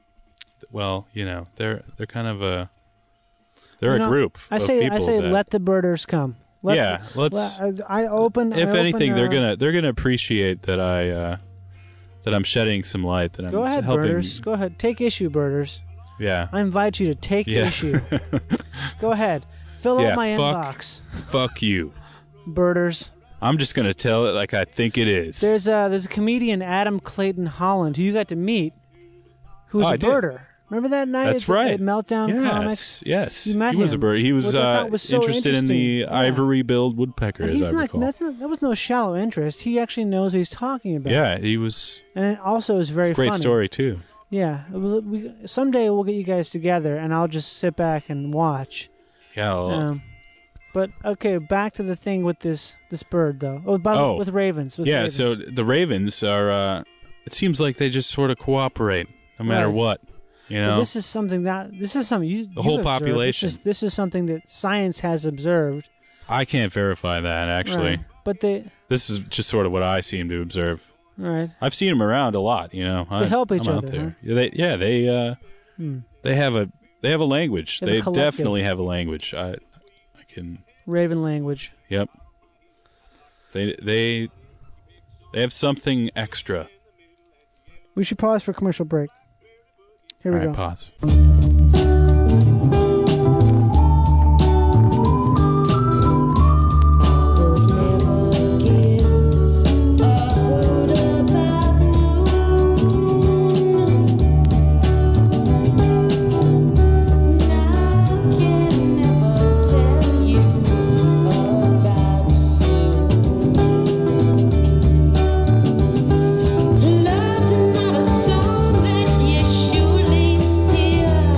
Speaker 5: they're kind of a group.
Speaker 2: I say let the birders come.
Speaker 5: Let's. If anything, they're gonna appreciate that that I'm shedding some light. That I'm
Speaker 2: go ahead,
Speaker 5: helping.
Speaker 2: Birders. Go ahead, take issue, birders.
Speaker 5: Yeah.
Speaker 2: I invite you to take issue. Go ahead, fill up my inbox.
Speaker 5: Fuck you,
Speaker 2: birders.
Speaker 5: I'm just gonna tell it like I think it is.
Speaker 2: There's a comedian, Adam Clayton Holland, who you got to meet, who's a birder. Remember that night at Meltdown Comics?
Speaker 5: Yes,
Speaker 2: you met him.
Speaker 5: He was a bird. He was interested in the
Speaker 2: Yeah.
Speaker 5: ivory-billed woodpecker, as I recall.
Speaker 2: That was no shallow interest. He actually knows what he's talking about.
Speaker 5: Yeah, he was.
Speaker 2: And it also is very funny.
Speaker 5: Great story, too.
Speaker 2: Yeah. Someday we'll get you guys together, and I'll just sit back and watch.
Speaker 5: Yeah.
Speaker 2: But, okay, back to the thing with this bird, though. With ravens.
Speaker 5: Ravens. So the ravens are, it seems like they just sort of cooperate, no matter what.
Speaker 2: This is something the whole
Speaker 5: population.
Speaker 2: This is something that science has observed.
Speaker 5: I can't verify that, actually.
Speaker 2: Right. But
Speaker 5: this is just sort of what I seem to observe.
Speaker 2: Right.
Speaker 5: I've seen them around a lot. They
Speaker 2: help each other.
Speaker 5: There.
Speaker 2: Huh?
Speaker 5: They have a language. They definitely have a language. I can.
Speaker 2: Raven language.
Speaker 5: Yep. They have something extra.
Speaker 2: We should pause for a commercial break. Here we go.
Speaker 5: Pause.
Speaker 6: Love's not a song that you surely hear.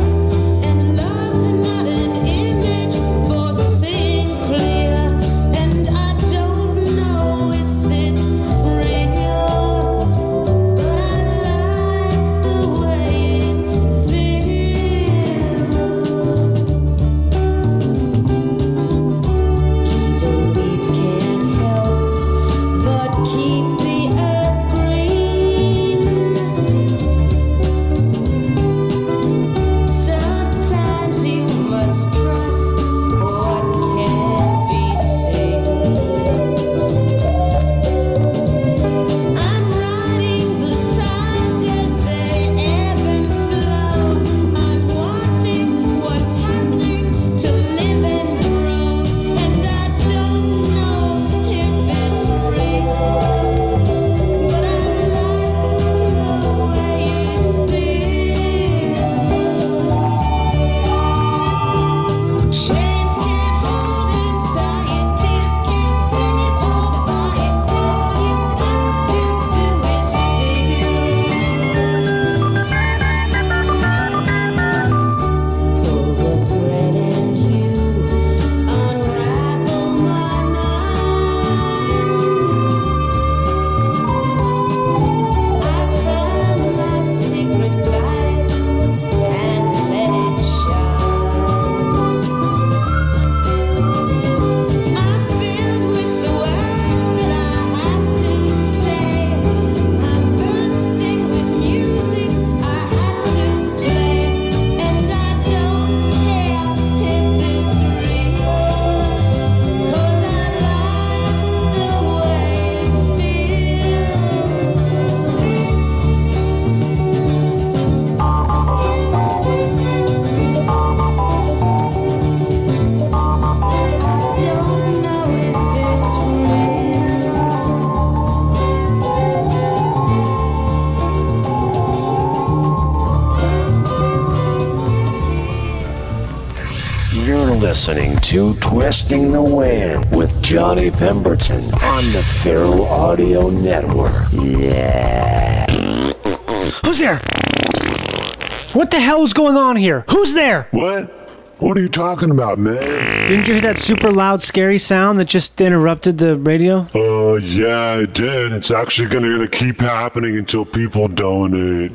Speaker 6: listening to Twisting the Wind with Johnny Pemberton on the Feral Audio Network. Yeah.
Speaker 2: Who's there? What the hell is going on here? Who's there?
Speaker 7: What? What are you talking about, man?
Speaker 2: Didn't you hear that super loud, scary sound that just interrupted the radio?
Speaker 7: Yeah, I did. It's actually gonna keep happening until people donate.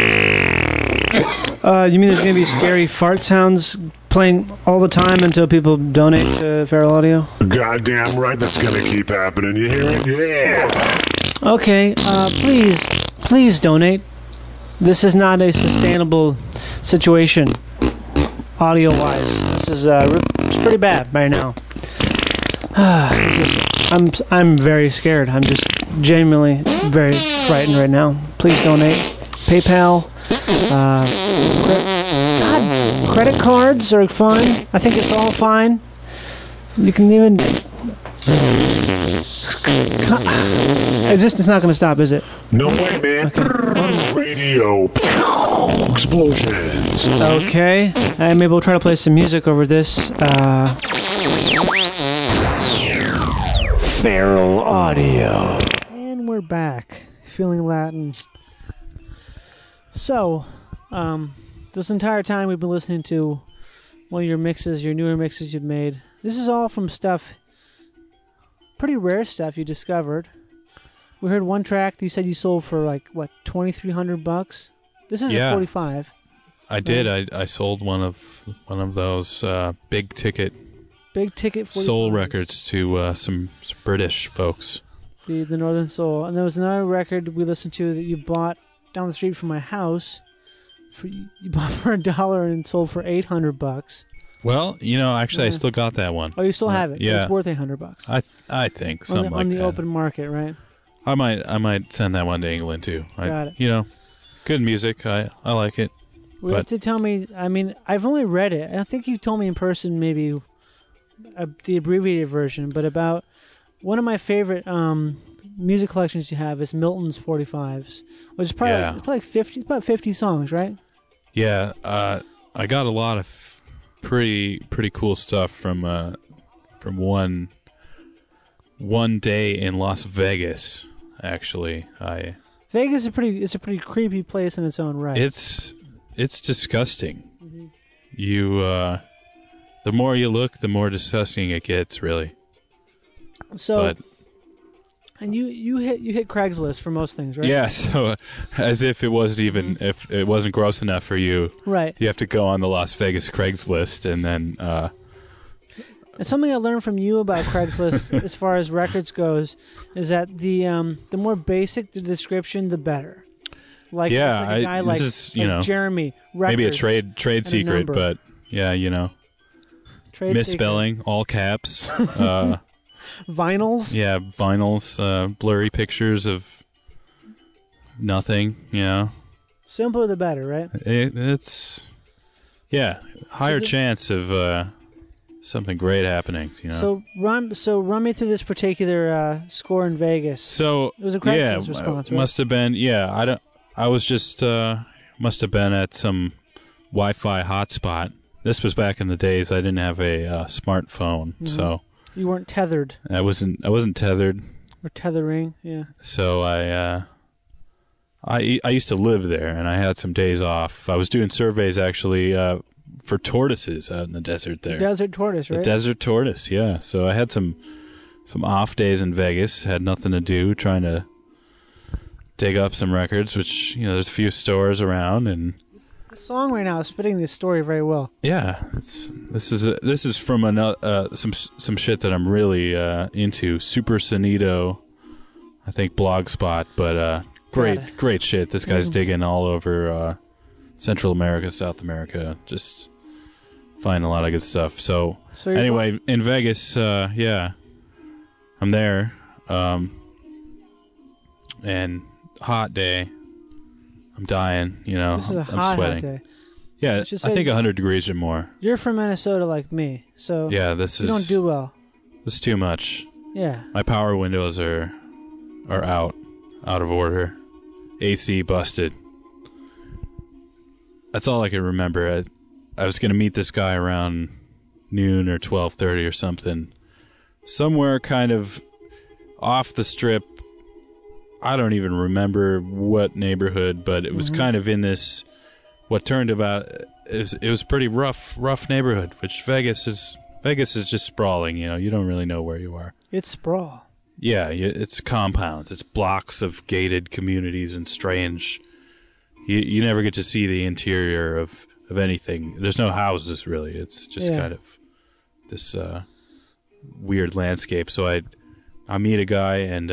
Speaker 2: You mean there's going to be scary fart sounds playing all the time until people donate to Feral Audio?
Speaker 7: Goddamn right, that's gonna keep happening. You hear it? Yeah.
Speaker 2: Okay, please donate. This is not a sustainable situation, audio-wise. This is it's pretty bad right now. I'm very scared. I'm just genuinely very frightened right now. Please donate. PayPal. Credit cards are fine. I think it's all fine. You can even... It's not going to stop, is it?
Speaker 7: No way, man.
Speaker 2: Okay.
Speaker 7: Radio. Explosions.
Speaker 2: Okay. Maybe we'll try to play some music over this.
Speaker 6: Feral Audio.
Speaker 2: And we're back. Feeling Latin. So, this entire time we've been listening to one of your mixes, your newer mixes you've made. This is all from stuff, pretty rare stuff you discovered. We heard one track you said you sold for like, what, $2,300? This is a 45.
Speaker 5: I did. I sold one of those big ticket
Speaker 2: 45.
Speaker 5: soul records to some British folks.
Speaker 2: The Northern Soul. And there was another record we listened to that you bought down the street from my house. You bought for $1 and sold for $800.
Speaker 5: Well, actually, I still got that one.
Speaker 2: Oh, you still have it?
Speaker 5: Yeah,
Speaker 2: it's worth $800.
Speaker 5: I think something like that.
Speaker 2: On the open market, right?
Speaker 5: I might send that one to England too.
Speaker 2: Got it.
Speaker 5: Good music. I like it.
Speaker 2: Well, you have to tell me. I mean, I've only read it. I think you told me in person maybe the abbreviated version, but about one of my favorite music collections you have is Milton's 45s, which is probably like 50. It's about 50 songs, right?
Speaker 5: Yeah. I got a lot of pretty cool stuff from one day in Las Vegas. Actually,
Speaker 2: Vegas is a pretty creepy place in its own right.
Speaker 5: It's disgusting. Mm-hmm. The more you look, the more disgusting it gets, really.
Speaker 2: So, and you hit Craigslist for most things, right?
Speaker 5: Yeah. So, as if it wasn't even if it wasn't gross enough for you,
Speaker 2: right?
Speaker 5: You have to go on the Las Vegas Craigslist, and then.
Speaker 2: And something I learned from you about Craigslist, as far as records goes, is that the more basic the description, the better. Like,
Speaker 5: yeah,
Speaker 2: a guy like Jeremy.
Speaker 5: Maybe a trade secret, but trade misspelling, secret. All caps.
Speaker 2: Vinyls.
Speaker 5: Yeah, vinyls. Blurry pictures of nothing.
Speaker 2: Simpler the better, right?
Speaker 5: It's higher chance of. Something great happening,
Speaker 2: So run me through this particular score in Vegas.
Speaker 5: So
Speaker 2: it was a Craigslist response, right?
Speaker 5: Must have been. Yeah, I was just must have been at some Wi-Fi hotspot. This was back in the days I didn't have a smartphone, so
Speaker 2: you weren't tethered.
Speaker 5: I wasn't tethered.
Speaker 2: Or tethering, yeah.
Speaker 5: So I used to live there, and I had some days off. I was doing surveys actually. For tortoises out in the desert there.
Speaker 2: Desert tortoise, right?
Speaker 5: The desert tortoise, yeah. So I had some off days in Vegas, had nothing to do, trying to dig up some records, which, there's a few stores around. And
Speaker 2: the song right now is fitting this story very well.
Speaker 5: Yeah. This is from some shit that I'm really into. Super Sonido, I think Blogspot, but great shit. This guy's digging all over Central America, South America, just find a lot of good stuff. So anyway, in Vegas, I'm there, and hot day. I'm dying,
Speaker 2: This is a
Speaker 5: I'm sweating.
Speaker 2: Hot day.
Speaker 5: Yeah, I think 100 degrees or more.
Speaker 2: You're from Minnesota like me, so
Speaker 5: yeah, you
Speaker 2: don't do well.
Speaker 5: This is too much.
Speaker 2: Yeah.
Speaker 5: My power windows are out of order. AC busted. That's all I can remember. I was going to meet this guy around noon or 12:30 or something, somewhere kind of off the strip. I don't even remember what neighborhood, but it was kind of in this, what turned about, it was a pretty rough neighborhood, which Vegas is just sprawling, you know, you don't really know where you are.
Speaker 2: It's sprawl.
Speaker 5: Yeah, it's compounds, it's blocks of gated communities and strange, you never get to see the interior of anything. There's no houses really, it's just kind of this weird landscape. So I meet a guy and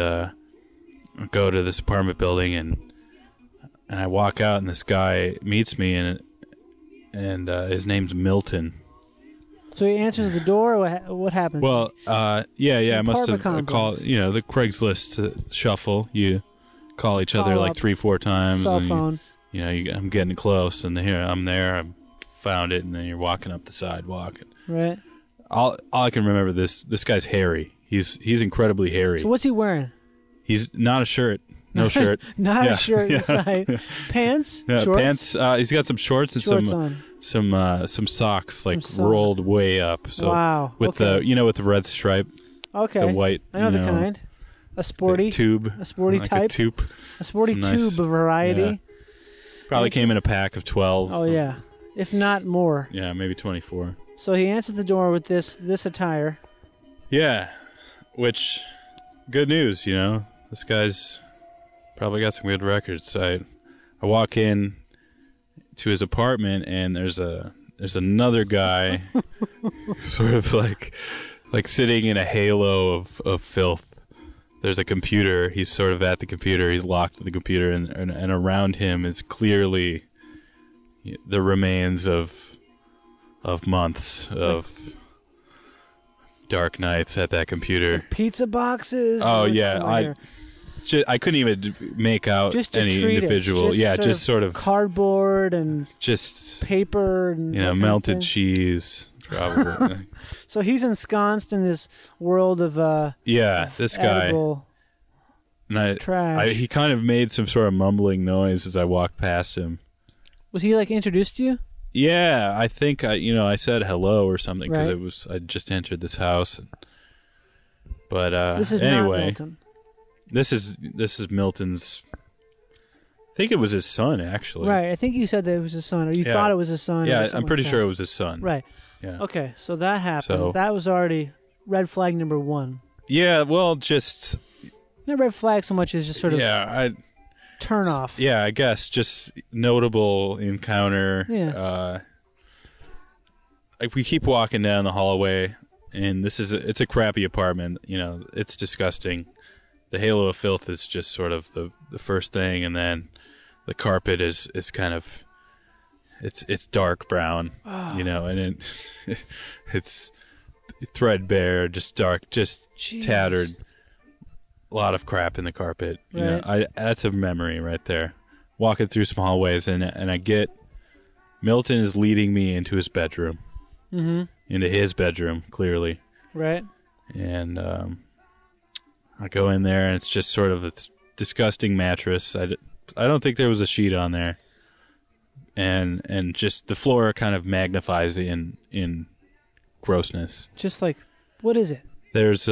Speaker 5: go to this apartment building, and I walk out, and this guy meets me, and his name's Milton.
Speaker 2: So he answers the door. Or what happens?
Speaker 5: Well, yeah. I must have
Speaker 2: apartment
Speaker 5: called. You know, the Craigslist shuffle. You call each other
Speaker 2: Call
Speaker 5: like
Speaker 2: up.
Speaker 5: 3-4 times.
Speaker 2: Cell
Speaker 5: and
Speaker 2: phone.
Speaker 5: I'm getting close, and here I'm there. I found it, and then you're walking up the sidewalk.
Speaker 2: Right.
Speaker 5: All I can remember, this guy's hairy. He's incredibly hairy.
Speaker 2: So what's he wearing?
Speaker 5: He's not a shirt. No shirt.
Speaker 2: Not
Speaker 5: Yeah,
Speaker 2: a shirt
Speaker 5: yeah.
Speaker 2: Inside. Pants?
Speaker 5: Yeah,
Speaker 2: Shorts?
Speaker 5: pants. He's got some shorts and
Speaker 2: Shorts
Speaker 5: some socks, like
Speaker 2: Some sock.
Speaker 5: rolled way up. So
Speaker 2: Wow,
Speaker 5: with
Speaker 2: okay.
Speaker 5: with the red stripe,
Speaker 2: Okay.
Speaker 5: the white.
Speaker 2: I know the kind. A sporty.
Speaker 5: the tube.
Speaker 2: A sporty
Speaker 5: like
Speaker 2: type.
Speaker 5: A tube.
Speaker 2: A sporty
Speaker 5: Some nice-
Speaker 2: tube of variety.
Speaker 5: yeah. Probably
Speaker 2: It's
Speaker 5: came in a pack of 12.
Speaker 2: Oh, yeah. If not more.
Speaker 5: Yeah, maybe 24.
Speaker 2: So he answered the door with this attire.
Speaker 5: Yeah, which good news. You know, this guy's probably got some good records. I walk in to his apartment, and there's another guy sort of like sitting in a halo of filth. There's a computer. He's sort of at the computer. He's locked at the computer, and around him is clearly the remains of months of dark nights at that computer.
Speaker 2: Pizza boxes.
Speaker 5: Oh
Speaker 2: or-
Speaker 5: yeah,
Speaker 2: or
Speaker 5: I couldn't even make out
Speaker 2: just
Speaker 5: any
Speaker 2: treatise,
Speaker 5: individual. Just sort of
Speaker 2: cardboard and
Speaker 5: just
Speaker 2: paper and that kind of
Speaker 5: melted
Speaker 2: thing.
Speaker 5: cheese, probably.
Speaker 2: So he's ensconced in this world of
Speaker 5: Yeah, this guy.
Speaker 2: edible
Speaker 5: And
Speaker 2: trash.
Speaker 5: he kind of made some sort of mumbling noise as I walked past him.
Speaker 2: Was he like introduced to you?
Speaker 5: Yeah, I think I said hello or something because
Speaker 2: Right.
Speaker 5: I just entered this house. But
Speaker 2: This is
Speaker 5: anyway,
Speaker 2: not Milton.
Speaker 5: this is Milton's. I think it was his son actually.
Speaker 2: Right. I think you said that it was his son, or you
Speaker 5: Yeah.
Speaker 2: thought it was his son. or
Speaker 5: Yeah,
Speaker 2: something
Speaker 5: I'm pretty
Speaker 2: like
Speaker 5: sure
Speaker 2: that.
Speaker 5: it was his son.
Speaker 2: Right.
Speaker 5: Yeah.
Speaker 2: Okay, so that happened.
Speaker 5: So-
Speaker 2: That was already red flag number 1.
Speaker 5: Yeah. Well, just
Speaker 2: Not red flag so much as just sort of turn off.
Speaker 5: Yeah, I guess just notable encounter.
Speaker 2: Yeah.
Speaker 5: Like we keep walking down the hallway, and it's a crappy apartment. You know, it's disgusting. The halo of filth is just sort of the first thing, and then the carpet is kind of it's dark brown. You know, and it's threadbare, just dark, just
Speaker 2: Jeez.
Speaker 5: tattered. A lot of crap in the carpet. You know, that's a memory right there. Walking through some hallways, and I get Milton is leading me into his bedroom, into his bedroom, clearly.
Speaker 2: Right.
Speaker 5: And I go in there, and it's just sort of a disgusting mattress. I don't think there was a sheet on there, and just the floor kind of magnifies in grossness.
Speaker 2: Just like, what is it?
Speaker 5: There's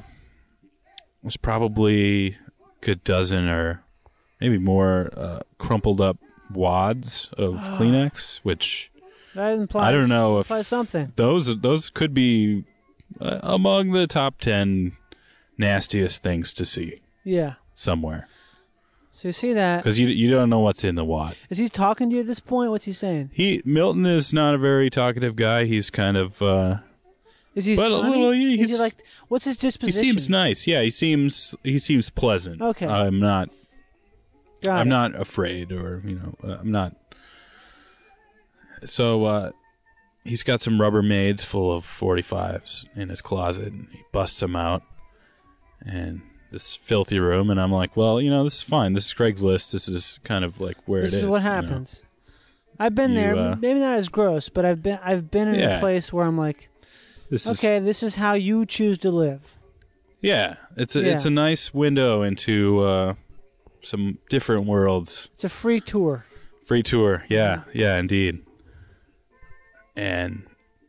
Speaker 5: probably a good dozen or maybe more crumpled up wads of Kleenex, which
Speaker 2: That implies,
Speaker 5: I don't know if
Speaker 2: implies something.
Speaker 5: those could be among the top 10 nastiest things to see
Speaker 2: Yeah.
Speaker 5: somewhere,
Speaker 2: So you see that.
Speaker 5: because you don't know what's in the wad.
Speaker 2: Is he talking to you at this point? What's he saying?
Speaker 5: Milton is not a very talkative guy. He's kind of
Speaker 2: Is he
Speaker 5: Well,
Speaker 2: sunny?
Speaker 5: well, yeah,
Speaker 2: Is he
Speaker 5: he's-
Speaker 2: like, what's his
Speaker 5: he
Speaker 2: disposition?
Speaker 5: seems nice. Yeah, he seems pleasant.
Speaker 2: Okay.
Speaker 5: I'm not
Speaker 2: Got
Speaker 5: I'm
Speaker 2: it.
Speaker 5: not afraid, or I'm not. So he's got some Rubbermaids full of 45s in his closet, and he busts them out, and this filthy room, and I'm like, well, this is fine. This is Craigslist. This is kind of like where
Speaker 2: This
Speaker 5: it is.
Speaker 2: is what
Speaker 5: you know.
Speaker 2: happens. I've been
Speaker 5: You,
Speaker 2: there. Maybe not as gross, but I've been in a
Speaker 5: Yeah.
Speaker 2: place where I'm like,
Speaker 5: This
Speaker 2: okay, this is how you choose to live.
Speaker 5: Yeah, it's
Speaker 2: Yeah.
Speaker 5: a nice window into some different worlds.
Speaker 2: It's a free tour.
Speaker 5: Free tour, yeah, indeed. And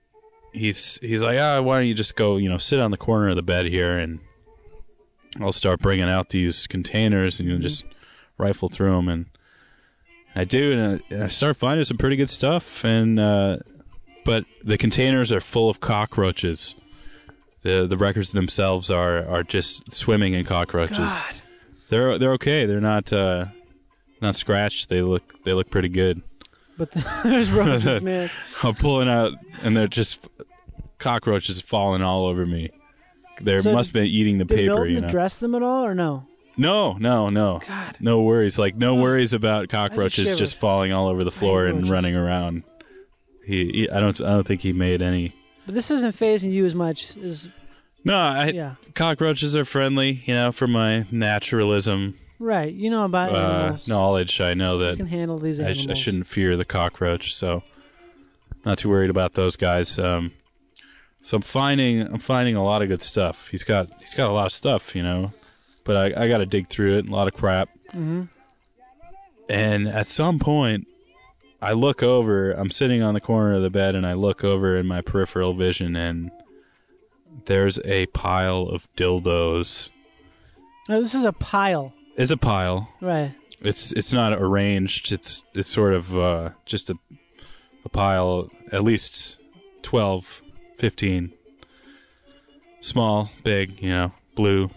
Speaker 5: he's like, why don't you just go, sit on the corner of the bed here, and I'll start bringing out these containers, and just rifle through them, and I do, and I start finding some pretty good stuff, and but the containers are full of cockroaches. The records themselves are just swimming in cockroaches.
Speaker 2: God.
Speaker 5: They're okay. They're not scratched. They look pretty good.
Speaker 2: But there's roaches, man.
Speaker 5: I'm pulling out, and they're just cockroaches falling all over me. They
Speaker 2: So
Speaker 5: must have been eating the
Speaker 2: Did
Speaker 5: paper,
Speaker 2: Milton address them at all, or no?
Speaker 5: No.
Speaker 2: God.
Speaker 5: No worries. Like, no worries about cockroaches
Speaker 2: shivered.
Speaker 5: just falling all over the floor and
Speaker 2: roaches.
Speaker 5: running around. I don't think he made any.
Speaker 2: But this isn't phasing you as much as...
Speaker 5: No,
Speaker 2: Yeah.
Speaker 5: cockroaches are friendly, for my naturalism
Speaker 2: Right, you know about animals.
Speaker 5: knowledge. I know
Speaker 2: You
Speaker 5: that
Speaker 2: can handle these
Speaker 5: I
Speaker 2: animals.
Speaker 5: shouldn't fear the cockroach, so not too worried about those guys. So I'm finding a lot of good stuff. He's got a lot of stuff, but I got to dig through it. A lot of crap.
Speaker 2: Mm-hmm.
Speaker 5: And at some point, I look over. I'm sitting on the corner of the bed, and I look over in my peripheral vision, and there's a pile of dildos.
Speaker 2: No, this is a pile.
Speaker 5: It's a pile.
Speaker 2: Right.
Speaker 5: It's not arranged. It's sort of just a pile, at least 12, 15. Small, big, blue.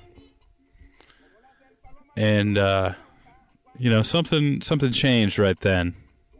Speaker 5: And something changed right then.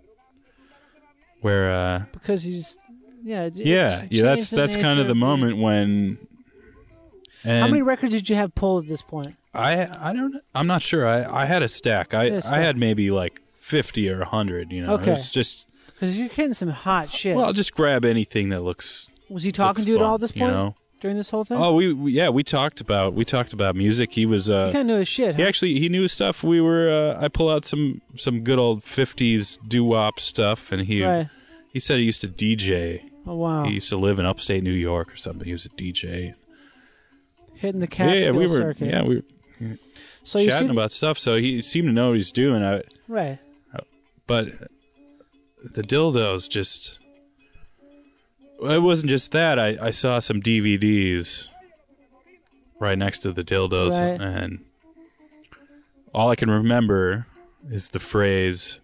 Speaker 5: Where
Speaker 2: Because he's... Yeah,
Speaker 5: that's kind of the moment when. And
Speaker 2: How many records did you have pulled at this point?
Speaker 5: I'm not sure. I had a stack. I had maybe like 50 or 100.
Speaker 2: Okay.
Speaker 5: It's just.
Speaker 2: Because you're getting some hot shit.
Speaker 5: Well, I'll just grab anything that looks.
Speaker 2: Was he talking
Speaker 5: looks
Speaker 2: to you at
Speaker 5: fun,
Speaker 2: all at this point? During this whole thing?
Speaker 5: Oh, we talked about music. He was.
Speaker 2: He kind of knew his shit. Huh?
Speaker 5: He knew his stuff. We were. I pull out some good old 50s doo-wop stuff, and he said he used to DJ.
Speaker 2: Oh wow.
Speaker 5: He used to live in upstate New York or something. He was a DJ.
Speaker 2: Hitting the Catskill circuit.
Speaker 5: Yeah, we were
Speaker 2: so you
Speaker 5: chatting about stuff. So he seemed to know what he's doing.
Speaker 2: Right.
Speaker 5: But the dildos just. It wasn't just that. I saw some DVDs right next to the dildos,
Speaker 2: Right.
Speaker 5: and all I can remember is the phrase.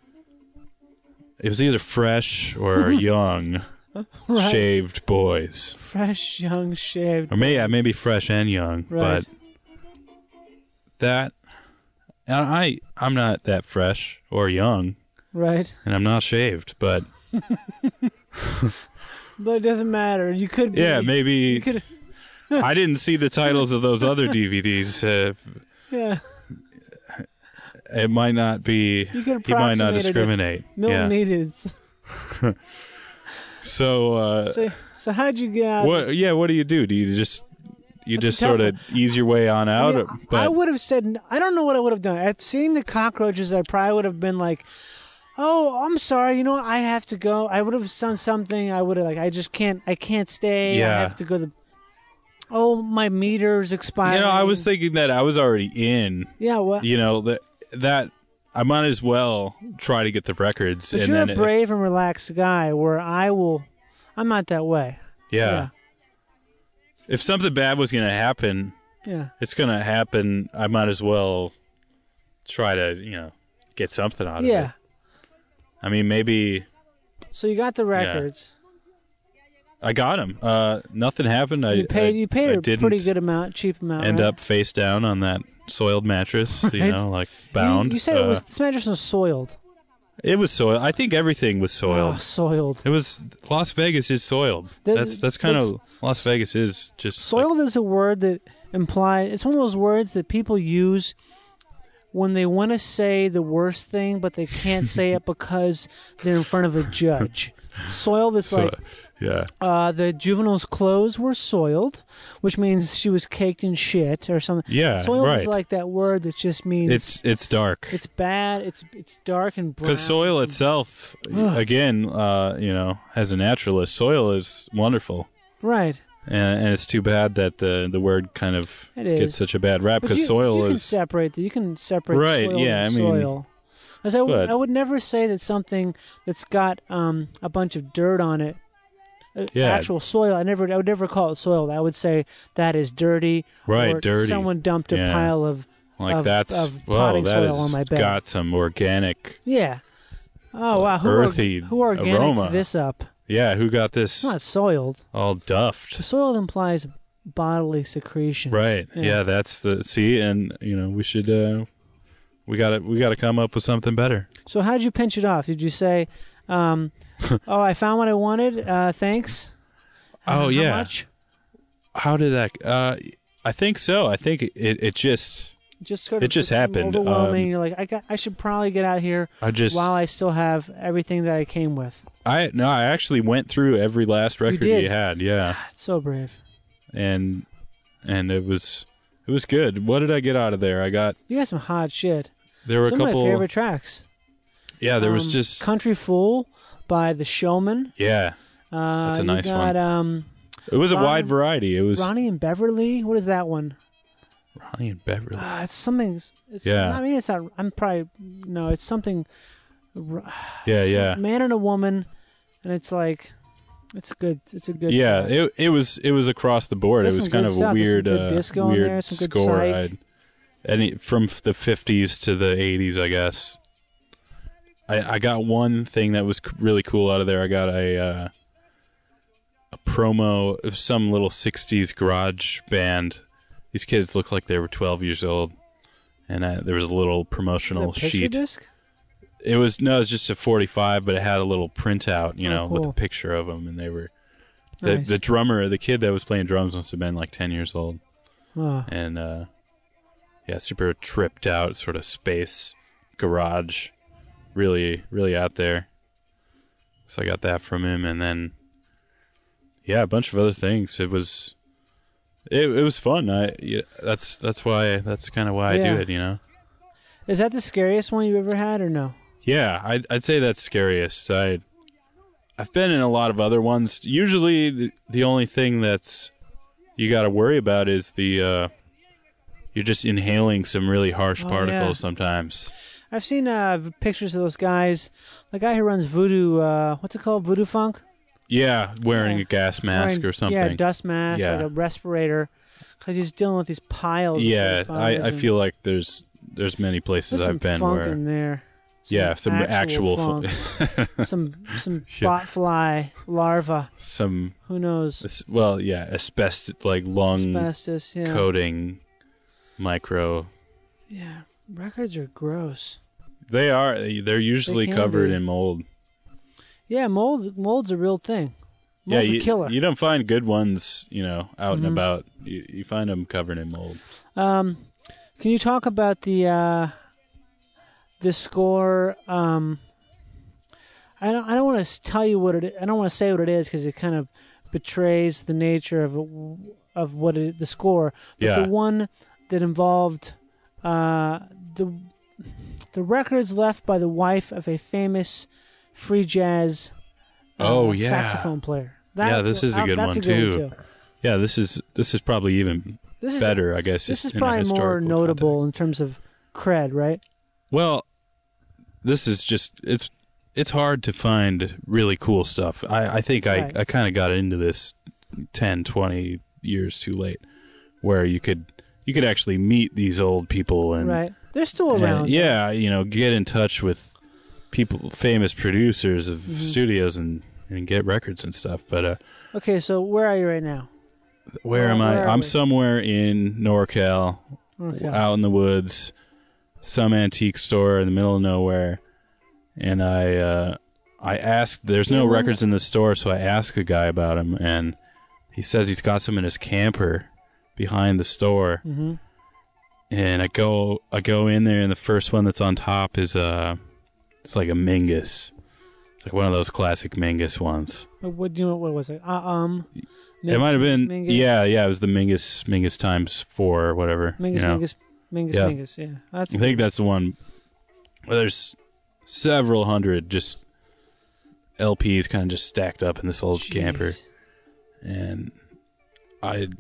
Speaker 5: It was either fresh or young,
Speaker 2: Right.
Speaker 5: shaved boys.
Speaker 2: Fresh, young, shaved.
Speaker 5: Or maybe fresh and young,
Speaker 2: Right.
Speaker 5: but that I'm not that fresh or young,
Speaker 2: Right.
Speaker 5: and I'm not shaved, but
Speaker 2: But it doesn't matter. You could be.
Speaker 5: yeah, maybe
Speaker 2: You could,
Speaker 5: I didn't see the titles of those other DVDs.
Speaker 2: yeah.
Speaker 5: It might not be.
Speaker 2: You could
Speaker 5: He might not
Speaker 2: approximate it if
Speaker 5: discriminate.
Speaker 2: Milton
Speaker 5: Yeah.
Speaker 2: needed.
Speaker 5: So,
Speaker 2: So how'd you get out?
Speaker 5: what?
Speaker 2: of this?
Speaker 5: Yeah, what do? You just
Speaker 2: That's a
Speaker 5: sort
Speaker 2: tough
Speaker 5: of ease your way on out.
Speaker 2: I mean,
Speaker 5: but
Speaker 2: I would have said, I don't know what I would have done. At seeing the cockroaches, I probably would have been like, oh, I'm sorry. You know what? I have to go. I would have done something. I would have I can't stay. I
Speaker 5: Yeah.
Speaker 2: have to go oh, my meter's expiring.
Speaker 5: I was thinking that I was already in.
Speaker 2: Yeah, what?
Speaker 5: That I might as well try to get the records.
Speaker 2: But
Speaker 5: and
Speaker 2: you're
Speaker 5: then
Speaker 2: a brave and relaxed guy where I'm not that way.
Speaker 5: yeah. If something bad was going to happen,
Speaker 2: Yeah.
Speaker 5: it's going to happen. I might as well try to, get something out of it.
Speaker 2: Yeah.
Speaker 5: I mean, maybe
Speaker 2: So you got the records.
Speaker 5: I got them. Nothing happened.
Speaker 2: You paid
Speaker 5: I
Speaker 2: a
Speaker 5: didn't
Speaker 2: pretty good amount, cheap amount.
Speaker 5: end
Speaker 2: right?
Speaker 5: up face down on that soiled mattress,
Speaker 2: Right.
Speaker 5: like bound.
Speaker 2: You said this mattress was soiled.
Speaker 5: It was soiled. I think everything was soiled.
Speaker 2: Oh, soiled.
Speaker 5: It was Las Vegas is soiled. That's kind of Las Vegas is just
Speaker 2: Soiled is a word that implies it's one of those words that people use when they want to say the worst thing, but they can't say it because they're in front of a judge. Soiled is like
Speaker 5: yeah.
Speaker 2: the juvenile's clothes were soiled, which means she was caked in shit or something.
Speaker 5: Yeah,
Speaker 2: soiled
Speaker 5: right.
Speaker 2: is like that word that just means
Speaker 5: It's dark.
Speaker 2: it's bad. It's dark and brown.
Speaker 5: Because soil itself, again, as a naturalist, soil is wonderful,
Speaker 2: right?
Speaker 5: and it's too bad that the word kind of
Speaker 2: It is.
Speaker 5: gets such a bad rap
Speaker 2: But
Speaker 5: because soil
Speaker 2: you
Speaker 5: is
Speaker 2: can separate
Speaker 5: Right,
Speaker 2: soil
Speaker 5: yeah,
Speaker 2: and
Speaker 5: I mean,
Speaker 2: soil. As I
Speaker 5: but-
Speaker 2: would never say that something that's got a bunch of dirt on it actual soil. I would never call it soil. I would say that is dirty.
Speaker 5: Right,
Speaker 2: or
Speaker 5: dirty.
Speaker 2: Someone dumped a pile of
Speaker 5: that's
Speaker 2: potting
Speaker 5: that
Speaker 2: soil
Speaker 5: has
Speaker 2: on my bed.
Speaker 5: got some organic.
Speaker 2: Yeah. Oh wow,
Speaker 5: earthy
Speaker 2: who organic
Speaker 5: aroma.
Speaker 2: this up?
Speaker 5: Yeah, who got this
Speaker 2: It's not soiled.
Speaker 5: all duffed?
Speaker 2: The soil implies bodily secretions.
Speaker 5: Right. Yeah, that's the and we should we got to come up with something better.
Speaker 2: So how did you pinch it off? Did you say, "Oh, I found what I wanted. Thanks."
Speaker 5: Oh yeah.
Speaker 2: How much?
Speaker 5: How did that? I think so. I think it just
Speaker 2: sort of
Speaker 5: it just happened.
Speaker 2: Overwhelming. You're like, I should probably get out here while I still have everything that I came with.
Speaker 5: I actually went through every last record you had. Yeah.
Speaker 2: God, so brave.
Speaker 5: And it was good. What did I get out of there?
Speaker 2: You got some hot shit.
Speaker 5: There were
Speaker 2: some
Speaker 5: a couple
Speaker 2: of my favorite tracks.
Speaker 5: Yeah, there was just
Speaker 2: Country Fool by The Showman.
Speaker 5: Yeah. That's a nice
Speaker 2: one.
Speaker 5: It was a wide variety. It was
Speaker 2: Ronnie and Beverly. What is that one?
Speaker 5: Ronnie and Beverly.
Speaker 2: It's something. It's not. I'm probably no. It's something.
Speaker 5: Yeah.
Speaker 2: Man and a woman, and it's like, it's good. It's a good.
Speaker 5: Yeah, it was across the board. It was kind of a weird,
Speaker 2: disco
Speaker 5: weird
Speaker 2: in there, some good
Speaker 5: score.
Speaker 2: psych.
Speaker 5: From the 50s to the 80s, I guess. I got one thing that was really cool out of there. I got a promo of some little 60s garage band. These kids looked like they were 12 years old, and there was a little promotional sheet.
Speaker 2: Disc?
Speaker 5: It was just a 45, but it had a little printout,
Speaker 2: cool.
Speaker 5: with a picture of them, and they were
Speaker 2: nice.
Speaker 5: the drummer, the kid that was playing drums, must have been like 10 years old, and super tripped out, sort of space garage, really, really out there. So I got that from him, and then a bunch of other things. It was fun. That's kind of why I do it.
Speaker 2: Is that the scariest one you ever had, or no?
Speaker 5: Yeah, I'd say that's scariest. I've been in a lot of other ones. Usually, the only thing that's you got to worry about is the you're just inhaling some really harsh particles sometimes.
Speaker 2: I've seen pictures of those guys. The guy who runs Voodoo, what's it called? Voodoo Funk?
Speaker 5: Yeah, wearing a gas mask or something.
Speaker 2: Yeah, dust mask, like a respirator, because he's dealing with these piles.
Speaker 5: Yeah, I feel like there's many places I've been
Speaker 2: funk
Speaker 5: where
Speaker 2: in there.
Speaker 5: Some actual
Speaker 2: funk. some botfly larva.
Speaker 5: Some
Speaker 2: who knows?
Speaker 5: Asbestos, like lung coating, micro.
Speaker 2: Yeah, records are gross.
Speaker 5: They are. They're usually covered in mold.
Speaker 2: Yeah, mold's a real thing. Mold's a killer.
Speaker 5: You don't find good ones, out and about. You find them covered in mold.
Speaker 2: Can you talk about the score? I don't want to tell you what it is. I don't want to say what it is because it kind of betrays the nature of what the score. But the one that involved the records left by the wife of a famous free jazz saxophone player.
Speaker 5: This is a good one too. Yeah, this is probably even better, I guess.
Speaker 2: This is probably more notable in terms of cred, right?
Speaker 5: Well, this is just it's hard to find really cool stuff. I think I kind of got into this 10, 20 years too late, where you could actually meet these old people and
Speaker 2: they're still around.
Speaker 5: Get in touch with people, famous producers of studios and get records and stuff. But
Speaker 2: okay, so where are you right now?
Speaker 5: Where am I? I'm somewhere in NorCal, out in the woods, some antique store in the middle of nowhere, and I asked. There's no records in the store, so I asked the guy about him, and he says he's got some in his camper behind the store. Mm-hmm. And I go in there, and the first one that's on top is it's like a Mingus. It's like one of those classic Mingus ones.
Speaker 2: What was it?
Speaker 5: It might have been Mingus? Yeah. It was the Mingus times 4 or whatever.
Speaker 2: Mingus. Yeah,
Speaker 5: I think that's the one. Well, there's several hundred just LPs kind of just stacked up in this old camper, and I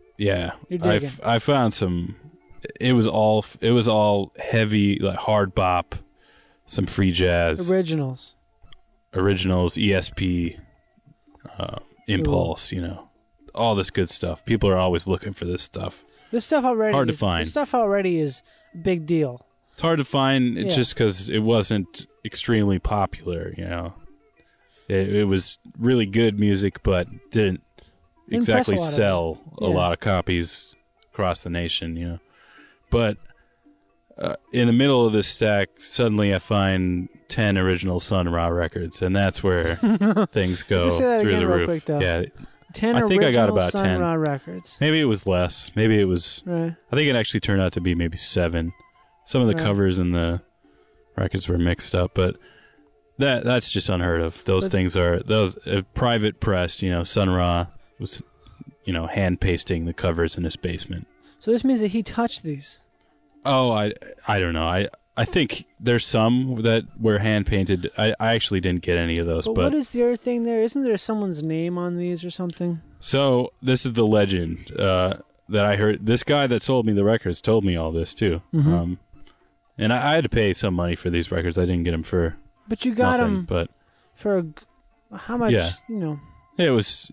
Speaker 5: found some. It was all heavy, like hard bop, some free jazz
Speaker 2: originals,
Speaker 5: ESP. Impulse, all this good stuff. People are always looking for this stuff.
Speaker 2: This stuff already
Speaker 5: hard to find.
Speaker 2: This stuff already is a big deal.
Speaker 5: It's hard to find just because it wasn't extremely popular, It was really good music, but didn't exactly sell a lot of copies across the nation, But in the middle of this stack, suddenly I find 10 original Sun Ra records, and that's where things go through the roof.
Speaker 2: Quick,
Speaker 5: yeah,
Speaker 2: 10
Speaker 5: I think I got about
Speaker 2: Sun
Speaker 5: 10
Speaker 2: Ra records.
Speaker 5: Maybe it was less. Maybe it was.
Speaker 2: Right.
Speaker 5: I think it actually turned out to be maybe 7. Some of the covers and the records were mixed up, but that's just unheard of. Those things are private pressed. Sun Ra was, hand pasting the covers in his basement.
Speaker 2: So this means that he touched these.
Speaker 5: Oh, I don't know. I think there's some that were hand painted. I actually didn't get any of those. But
Speaker 2: what is the other thing there? Isn't there someone's name on these or something?
Speaker 5: So this is the legend that I heard. This guy that sold me the records told me all this too.
Speaker 2: Mm-hmm.
Speaker 5: And I had to pay some money for these records. I didn't get them for.
Speaker 2: But you got
Speaker 5: nothing,
Speaker 2: them.
Speaker 5: But
Speaker 2: for how much?
Speaker 5: Yeah. It was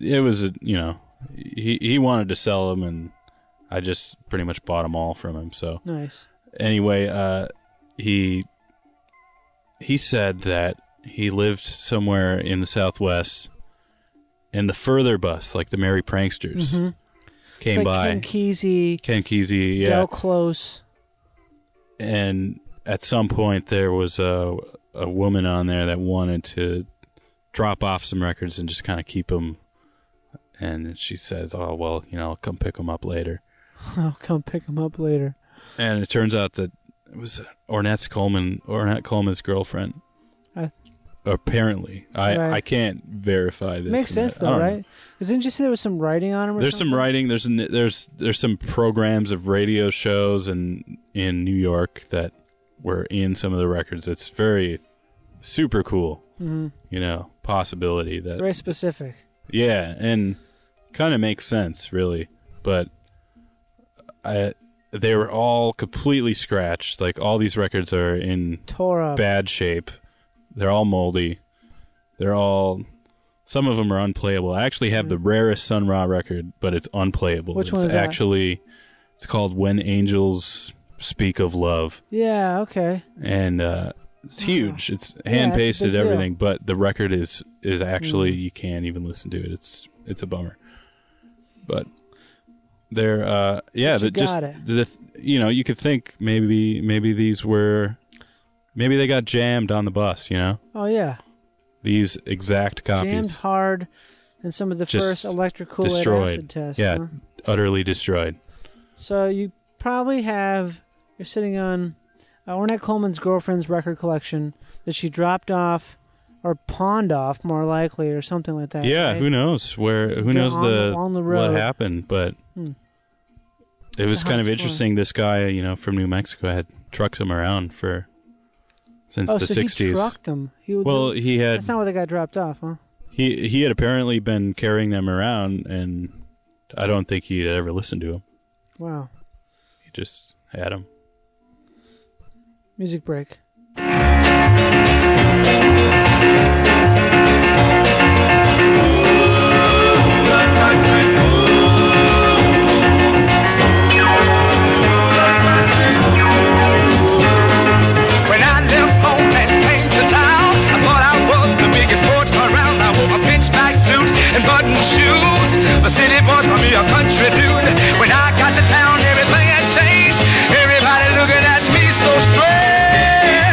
Speaker 5: he wanted to sell them, and I just pretty much bought them all from him. So
Speaker 2: nice.
Speaker 5: Anyway, he said that he lived somewhere in the Southwest, and the Further Bus, like the Merry Pranksters, came by.
Speaker 2: Ken Kesey,
Speaker 5: yeah.
Speaker 2: Del Close.
Speaker 5: And at some point, there was a woman on there that wanted to drop off some records and just kind of keep them. And she says, "Oh well, I'll come pick them up later."
Speaker 2: I'll come pick them up later.
Speaker 5: And it turns out that it was Ornette Coleman's girlfriend. Apparently, I can't verify this.
Speaker 2: Makes sense though, right? Because didn't you say there was some writing on them?
Speaker 5: There's some writing. There's some programs of radio shows in New York that were in some of the records. It's very super cool. Mm-hmm. Possibility that
Speaker 2: very specific.
Speaker 5: Yeah, and kind of makes sense, really. But they were all completely scratched. Like all these records are in
Speaker 2: tore up,
Speaker 5: bad shape. They're all moldy. Some of them are unplayable. I actually have the rarest Sun Ra record, but it's unplayable.
Speaker 2: Which one is
Speaker 5: that? It's called When Angels Speak of Love.
Speaker 2: Yeah, okay.
Speaker 5: And it's huge. It's hand-pasted everything, but the record is actually, you can't even listen to it. It's a bummer. But they're, you could think maybe these were... Maybe they got jammed on the bus,
Speaker 2: Oh, yeah.
Speaker 5: These exact copies.
Speaker 2: Jammed hard in some of the first electric Kool-Aid acid tests.
Speaker 5: Yeah, utterly destroyed.
Speaker 2: So you probably you're sitting on Ornette Coleman's girlfriend's record collection that she dropped off or pawned off, more likely, or something like that.
Speaker 5: Yeah,
Speaker 2: right?
Speaker 5: Who knows? Who knows
Speaker 2: on the road.
Speaker 5: what happened, but it was kind of interesting. This guy, from New Mexico had trucked him around since the 60s.
Speaker 2: He trucked them.
Speaker 5: He had.
Speaker 2: That's not where they got dropped off, huh?
Speaker 5: He had apparently been carrying them around, and I don't think he had ever listened to them.
Speaker 2: Wow.
Speaker 5: He just had them.
Speaker 2: Music break.
Speaker 8: And button shoes. The city boys call me a country dude. When I got to town, everything had changed. Everybody looking at me so strange.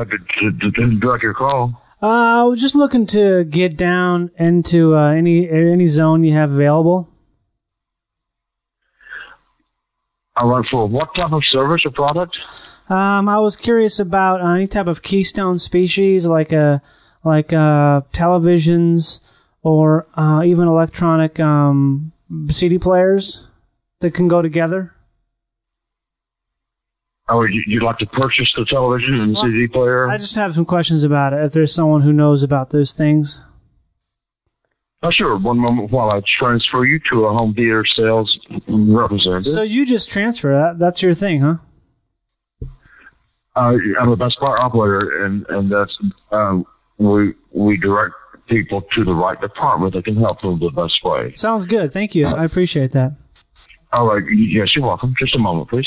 Speaker 9: Didn't direct your call.
Speaker 2: I was just looking to get down into any zone you have available.
Speaker 9: All right, for what type of service or product?
Speaker 2: I was curious about any type of keystone species, like televisions or even electronic CD players that can go together.
Speaker 9: Oh, you'd like to purchase the television and CD player?
Speaker 2: I just have some questions about it, if there's someone who knows about those things.
Speaker 9: Oh, sure. One moment while I transfer you to a home theater sales representative.
Speaker 2: So you just transfer that. That's your thing, huh?
Speaker 9: I'm a Best Buy operator, and that's we direct people to the right department that can help them the best way.
Speaker 2: Sounds good. Thank you. I appreciate that.
Speaker 9: All right. Yes, you're welcome. Just a moment, please.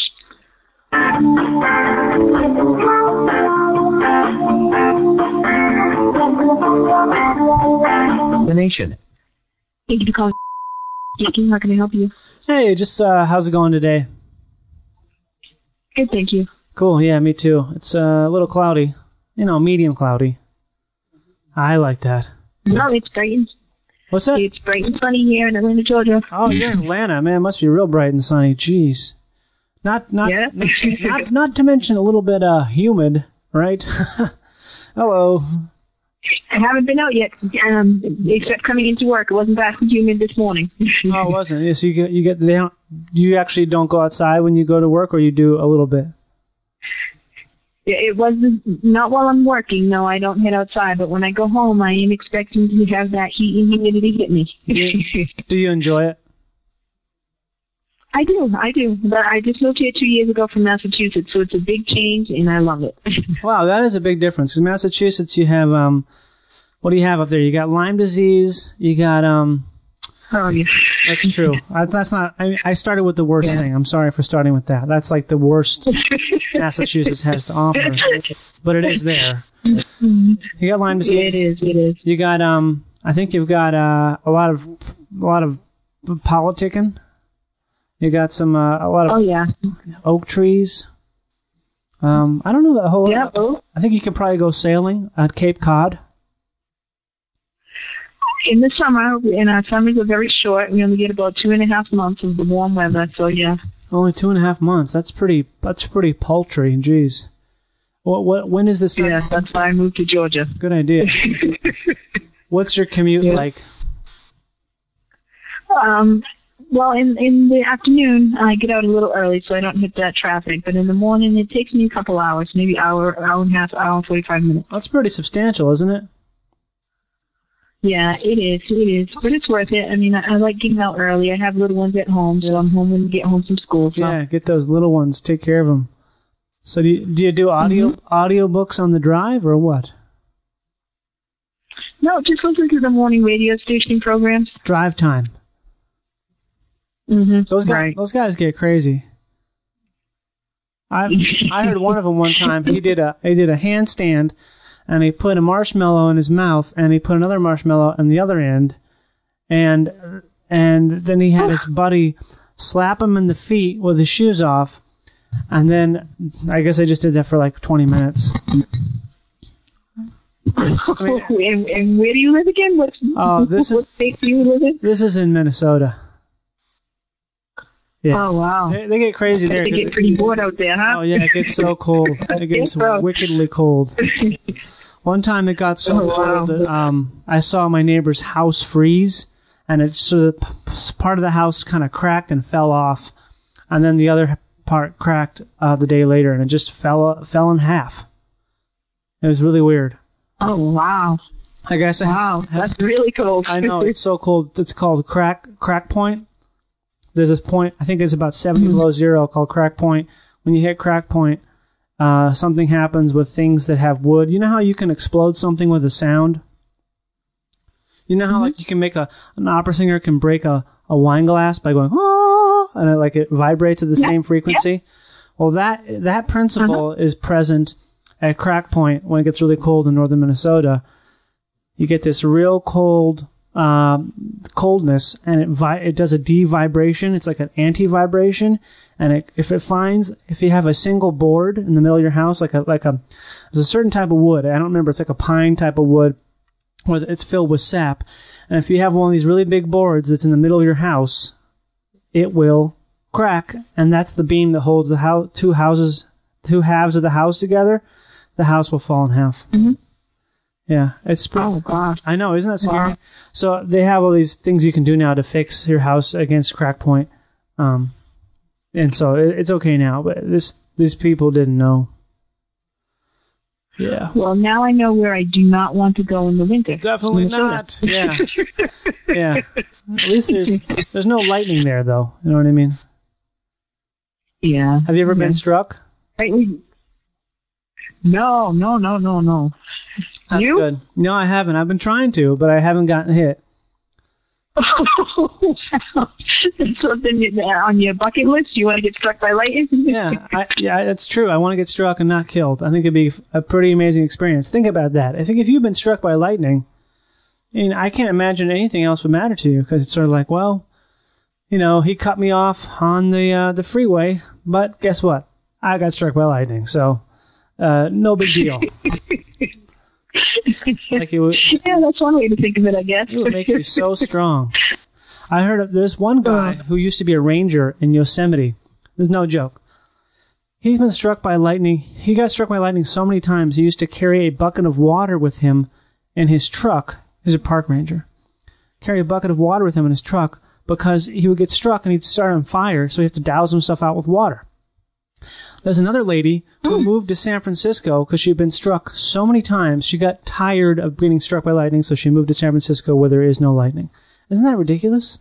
Speaker 10: The Nation. Thank you for calling. Speaking. How can I help you?
Speaker 2: Hey, just how's it going today?
Speaker 10: Good, thank you.
Speaker 2: Cool. Yeah, me too. It's a little cloudy. Medium cloudy. I like that.
Speaker 10: No, it's bright and...
Speaker 2: What's that?
Speaker 10: It's bright and sunny here in Atlanta, Georgia.
Speaker 2: Oh, you're in Atlanta, man. It must be real bright and sunny. Jeez. Not to mention a little bit humid, right? Hello.
Speaker 10: I haven't been out yet, except coming into work. It wasn't that humid this morning.
Speaker 2: Oh, it wasn't. Yes, you actually don't go outside when you go to work, or you do a little bit?
Speaker 10: It wasn't, not while I'm working. No, I don't head outside. But when I go home, I am expecting to have that heat and humidity hit me.
Speaker 2: Do you enjoy it?
Speaker 10: I do. But I just moved here 2 years ago from Massachusetts, so it's a big change, and I love it. Wow,
Speaker 2: that is a big difference. In Massachusetts, you have, what do you have up there? You got Lyme disease, you got,
Speaker 10: Oh, yeah.
Speaker 2: That's true. That's not, I started with the worst thing. I'm sorry for starting with that. That's like the worst Massachusetts has to offer. But it is there. You got Lyme disease.
Speaker 10: It is.
Speaker 2: You got, I think you've got, a lot of politicking. You got some a lot of oak trees. I don't know that whole.
Speaker 10: Yeah,
Speaker 2: I think you could probably go sailing at Cape Cod.
Speaker 10: In the summer, and our summers are very short. We only get about 2.5 months of the warm weather. So yeah.
Speaker 2: Only 2.5 months. That's pretty paltry. Jeez. When is this?
Speaker 10: Yeah, that's why I moved to Georgia.
Speaker 2: Good idea. What's your commute like?
Speaker 10: Well, in the afternoon, I get out a little early so I don't hit that traffic. But in the morning, it takes me a couple hours, maybe hour and a half, hour and 45 minutes.
Speaker 2: That's pretty substantial, isn't it?
Speaker 10: Yeah, it is. But it's worth it. I mean, I like getting out early. I have little ones at home, so I'm home when we get home from school. So.
Speaker 2: Yeah, get those little ones. Take care of them. So do you do audio books on the drive or what?
Speaker 10: No, just listen to the morning radio station programs.
Speaker 2: Drive time.
Speaker 10: Mm-hmm.
Speaker 2: Those guys get crazy. I heard one of them one time. He did a handstand, and he put a marshmallow in his mouth, and he put another marshmallow in the other end, and then he had his buddy slap him in the feet with his shoes off, and then I guess I just did that for like 20 minutes.
Speaker 10: I mean, and where do you live again? What state do you live in?
Speaker 2: This is in Minnesota. Yeah.
Speaker 10: Oh, wow.
Speaker 2: They get crazy there.
Speaker 10: They get pretty bored out there, huh?
Speaker 2: Oh, yeah, it gets so cold. It gets wickedly cold. One time it got so cold that I saw my neighbor's house freeze, and part of the house kind of cracked and fell off, and then the other part cracked the day later, and it just fell in half. It was really weird.
Speaker 10: Oh, wow.
Speaker 2: I guess
Speaker 10: that's really cold.
Speaker 2: I know, it's so cold. It's called crack point. There's this point, I think it's about 70 below zero, called crack point. When you hit crack point, something happens with things that have wood. You know how you can explode something with a sound? You know how like you can make an opera singer can break a wine glass by going, ah, and it vibrates at the same frequency? Yeah. Well, that principle is present at crack point when it gets really cold in northern Minnesota. You get this real cold coldness, and it does a de-vibration. It's like an anti-vibration, and if you have a single board in the middle of your house, there's a certain type of wood. I don't remember. It's like a pine type of wood, where it's filled with sap. And if you have one of these really big boards that's in the middle of your house, it will crack, and that's the beam that holds the two halves of the house together. The house will fall in half.
Speaker 10: Mm-hmm.
Speaker 2: Yeah, it's
Speaker 10: oh god,
Speaker 2: I know, isn't that scary?
Speaker 10: Wow.
Speaker 2: So they have all these things you can do now to fix your house against crack point, and so it's okay now. But these people didn't know. Yeah.
Speaker 10: Well, now I know where I do not want to go in the winter.
Speaker 2: Definitely not. Yeah. Yeah. At least there's no lightning there, though. You know what I mean?
Speaker 10: Yeah.
Speaker 2: Have you ever been struck?
Speaker 10: No.
Speaker 2: That's
Speaker 10: you?
Speaker 2: Good. No, I haven't. I've been trying to, but I haven't gotten hit.
Speaker 10: So then on your bucket list, you want to get struck by lightning?
Speaker 2: Yeah, that's true. I want to get struck and not killed. I think it'd be a pretty amazing experience. Think about that. I think if you've been struck by lightning, I can't imagine anything else would matter to you, because it's sort of like, well, he cut me off on the freeway, but guess what? I got struck by lightning, so no big deal.
Speaker 10: Yeah, that's one way to think of it, I guess.
Speaker 2: It would make you so strong. I heard there's one guy who used to be a ranger in Yosemite. There's no joke. He's been struck by lightning. He got struck by lightning so many times, he used to carry a bucket of water with him in his truck. He's a park ranger. Carry a bucket of water with him in his truck because he would get struck and he'd start on fire, so he'd have to douse himself out with water. There's another lady who moved to San Francisco because she'd been struck so many times. She got tired of being struck by lightning, so she moved to San Francisco where there is no lightning. Isn't that ridiculous?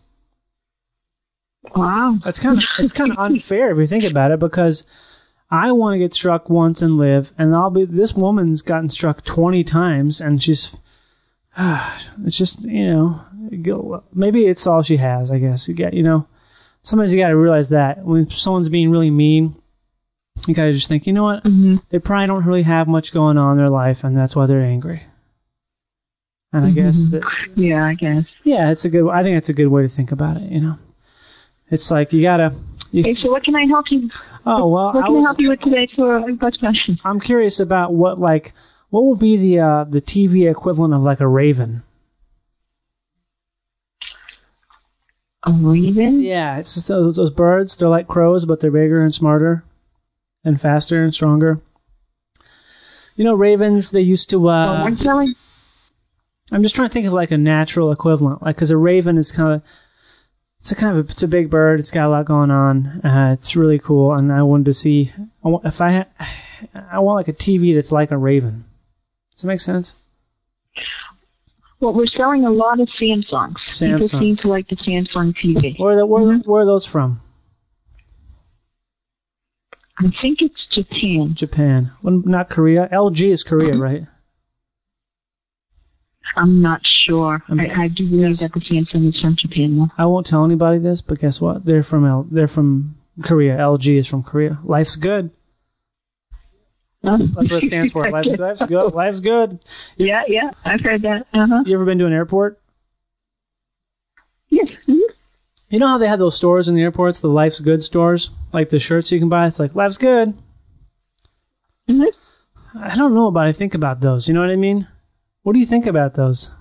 Speaker 10: Wow.
Speaker 2: It's kind of unfair if you think about it, because I want to get struck once and live, and this woman's gotten struck 20 times, and she's it's just, maybe it's all she has, I guess. Sometimes you got to realize that when someone's being really mean, you got to just think, you know what? Mm-hmm. They probably don't really have much going on in their life, and that's why they're angry. And I guess that.
Speaker 10: Yeah, I guess.
Speaker 2: Yeah, I think it's a good way to think about it. It's like you gotta.
Speaker 10: Okay, so what can I help you?
Speaker 2: Oh well,
Speaker 10: what can I help you with today for a question?
Speaker 2: I'm curious about what will be the TV equivalent of like a raven.
Speaker 10: A raven?
Speaker 2: Yeah, it's just those birds. They're like crows, but they're bigger and smarter, and faster and stronger. Ravens. They used to.
Speaker 10: What's selling?
Speaker 2: I'm just trying to think of like a natural equivalent, because a raven is it's a big bird. It's got a lot going on. It's really cool, and I wanted to see I want like a TV that's like a raven. Does that make sense?
Speaker 10: Well, we're selling a lot of Samsungs. People seem to like the Samsung TV.
Speaker 2: Where are those from?
Speaker 10: I think it's Japan.
Speaker 2: Japan. Well, not Korea. LG is Korea, right?
Speaker 10: I'm not sure. I do believe that the Samsung is from Japan, though.
Speaker 2: I won't tell anybody this, but guess what? They're from Korea. LG is from Korea. Life's good. That's what it stands for. Life's good. Life's good.
Speaker 10: Yeah, I've heard that. Uh-huh.
Speaker 2: You ever been to an airport?
Speaker 10: Yes. Mm-hmm.
Speaker 2: You know how they have those stores in the airports, the Life's Good stores? Like the shirts you can buy? It's like, Life's good.
Speaker 10: Mm-hmm.
Speaker 2: I don't know about it. I think about those. You know what I mean? What do you think about those?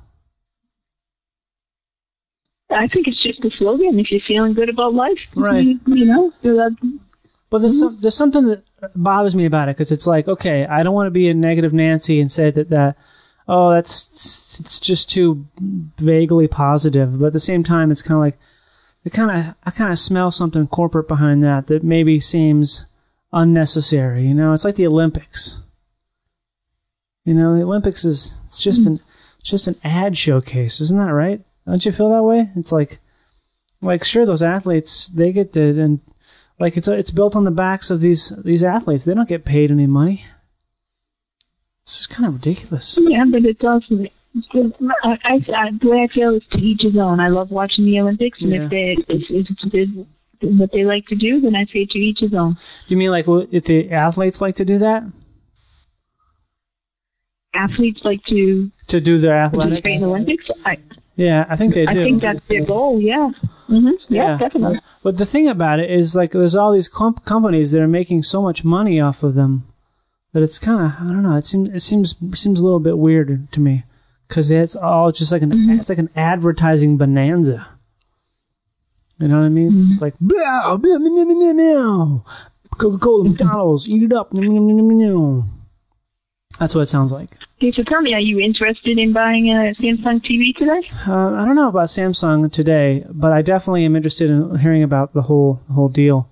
Speaker 10: I think it's just a slogan. If you're feeling good about life,
Speaker 2: right? But there's something that bothers me about it, because it's like, okay, I don't want to be a negative Nancy and say that it's just too vaguely positive. But at the same time, it's kind of like I kind of smell something corporate behind that maybe seems unnecessary. It's like the Olympics. The Olympics it's just an ad showcase, isn't that right? Don't you feel that way? It's like sure, those athletes, they get the, and like it's built on the backs of these athletes. They don't get paid any money. It's just kind of ridiculous.
Speaker 10: Yeah, but it doesn't. The way I feel is to each his own. I love watching the Olympics, and if it's what they like to do, then I say to each his own.
Speaker 2: Do you mean like if the athletes like to do that?
Speaker 10: Athletes like to
Speaker 2: do their athletics
Speaker 10: in the Olympics.
Speaker 2: Yeah, I think they do.
Speaker 10: I think that's their goal, yeah. Mm-hmm. Yeah, definitely.
Speaker 2: But the thing about it is, like, there's all these companies that are making so much money off of them that it's kind of, I don't know, it seems a little bit weird to me, because it's all just like it's like an advertising bonanza. You know what I mean? It's just like, meow, meow, meow, meow, meow. Coca-Cola, McDonald's, eat it up. Meow, meow, meow, meow. That's what it sounds like.
Speaker 10: Okay, so tell me, are you interested in buying a Samsung TV today?
Speaker 2: I don't know about Samsung today, but I definitely am interested in hearing about the whole deal.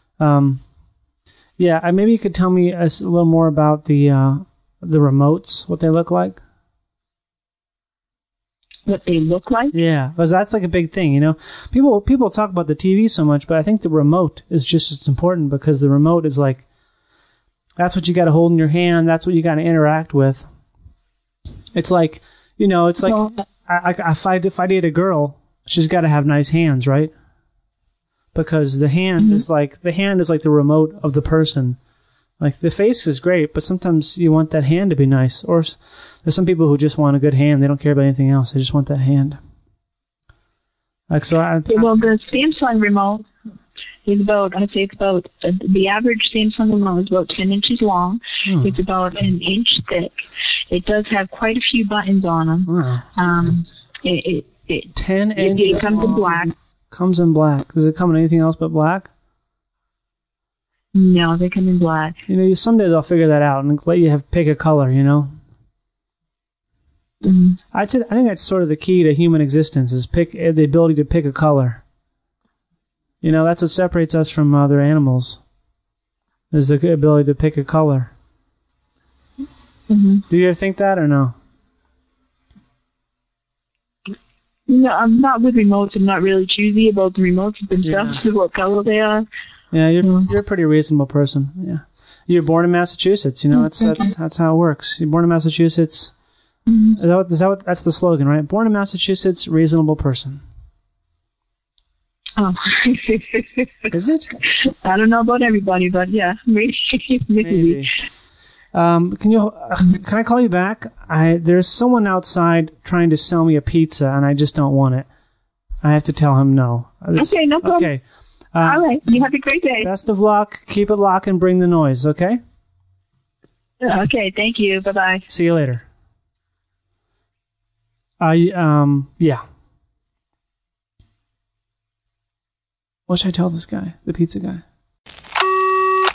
Speaker 2: Yeah, maybe you could tell me a little more about the remotes, what they look like.
Speaker 10: What they look like?
Speaker 2: Yeah, because that's like a big thing, you know. People talk about the TV so much, but I think the remote is just as important, because the remote is like, that's what you got to hold in your hand. That's what you got to interact with. It's like, you know, it's like, if I date a girl, she's got to have nice hands, right? Because the hand is like the remote of the person. Like, the face is great, but sometimes you want that hand to be nice. Or there's some people who just want a good hand. They don't care about anything else. They just want that hand. Like, so
Speaker 10: well, the Samsung remote is about, I'd say it's about, the average Samsung remote is about 10 inches long. It's about an inch thick. It does have quite a few buttons on them.
Speaker 2: Wow. 10 inches
Speaker 10: It comes in black.
Speaker 2: Comes in black. Does it come in anything else but black?
Speaker 10: No, they come in black.
Speaker 2: You know, someday they'll figure that out and let you pick a color, you know? I think that's sort of the key to human existence, is the ability to pick a color. You know, that's what separates us from other animals, is the ability to pick a color. Do you ever think that, or no?
Speaker 10: No, I'm not with remotes. I'm not really choosy about the remotes themselves, what color they are.
Speaker 2: Yeah, you're a pretty reasonable person. Yeah, you're born in Massachusetts. You know, that's how it works. You're born in Massachusetts. Is that what that's the slogan, right? Born in Massachusetts, reasonable person.
Speaker 10: Oh,
Speaker 2: is it?
Speaker 10: I don't know about everybody, but yeah, maybe.
Speaker 2: Can I call you back? There's someone outside trying to sell me a pizza, and I just don't want it. I have to tell him no.
Speaker 10: Okay, no problem.
Speaker 2: Okay.
Speaker 10: All right. You have a great day.
Speaker 2: Best of luck. Keep it locked and bring the noise, okay?
Speaker 10: Okay, thank you. Bye-bye.
Speaker 2: See you later. Yeah. What should I tell this guy, the pizza guy?
Speaker 11: I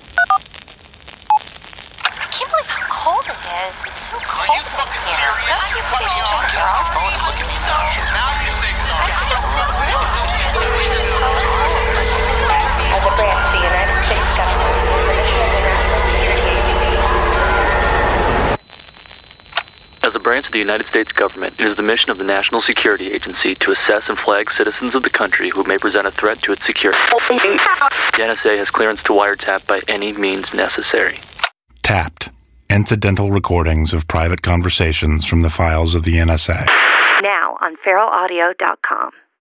Speaker 11: can't believe how cold it is. It's so cold in here. Don't you think you should get off phone and look at me now? I think it's so rude. You're so cold. As a branch of the United States government,
Speaker 12: As a branch of the United States government, it is the mission of the National Security Agency to assess and flag citizens of the country who may present a threat to its security. The NSA has clearance to wiretap by any means necessary.
Speaker 13: Tapped. Incidental recordings of private conversations from the files of the NSA.
Speaker 11: now on feralaudio.com.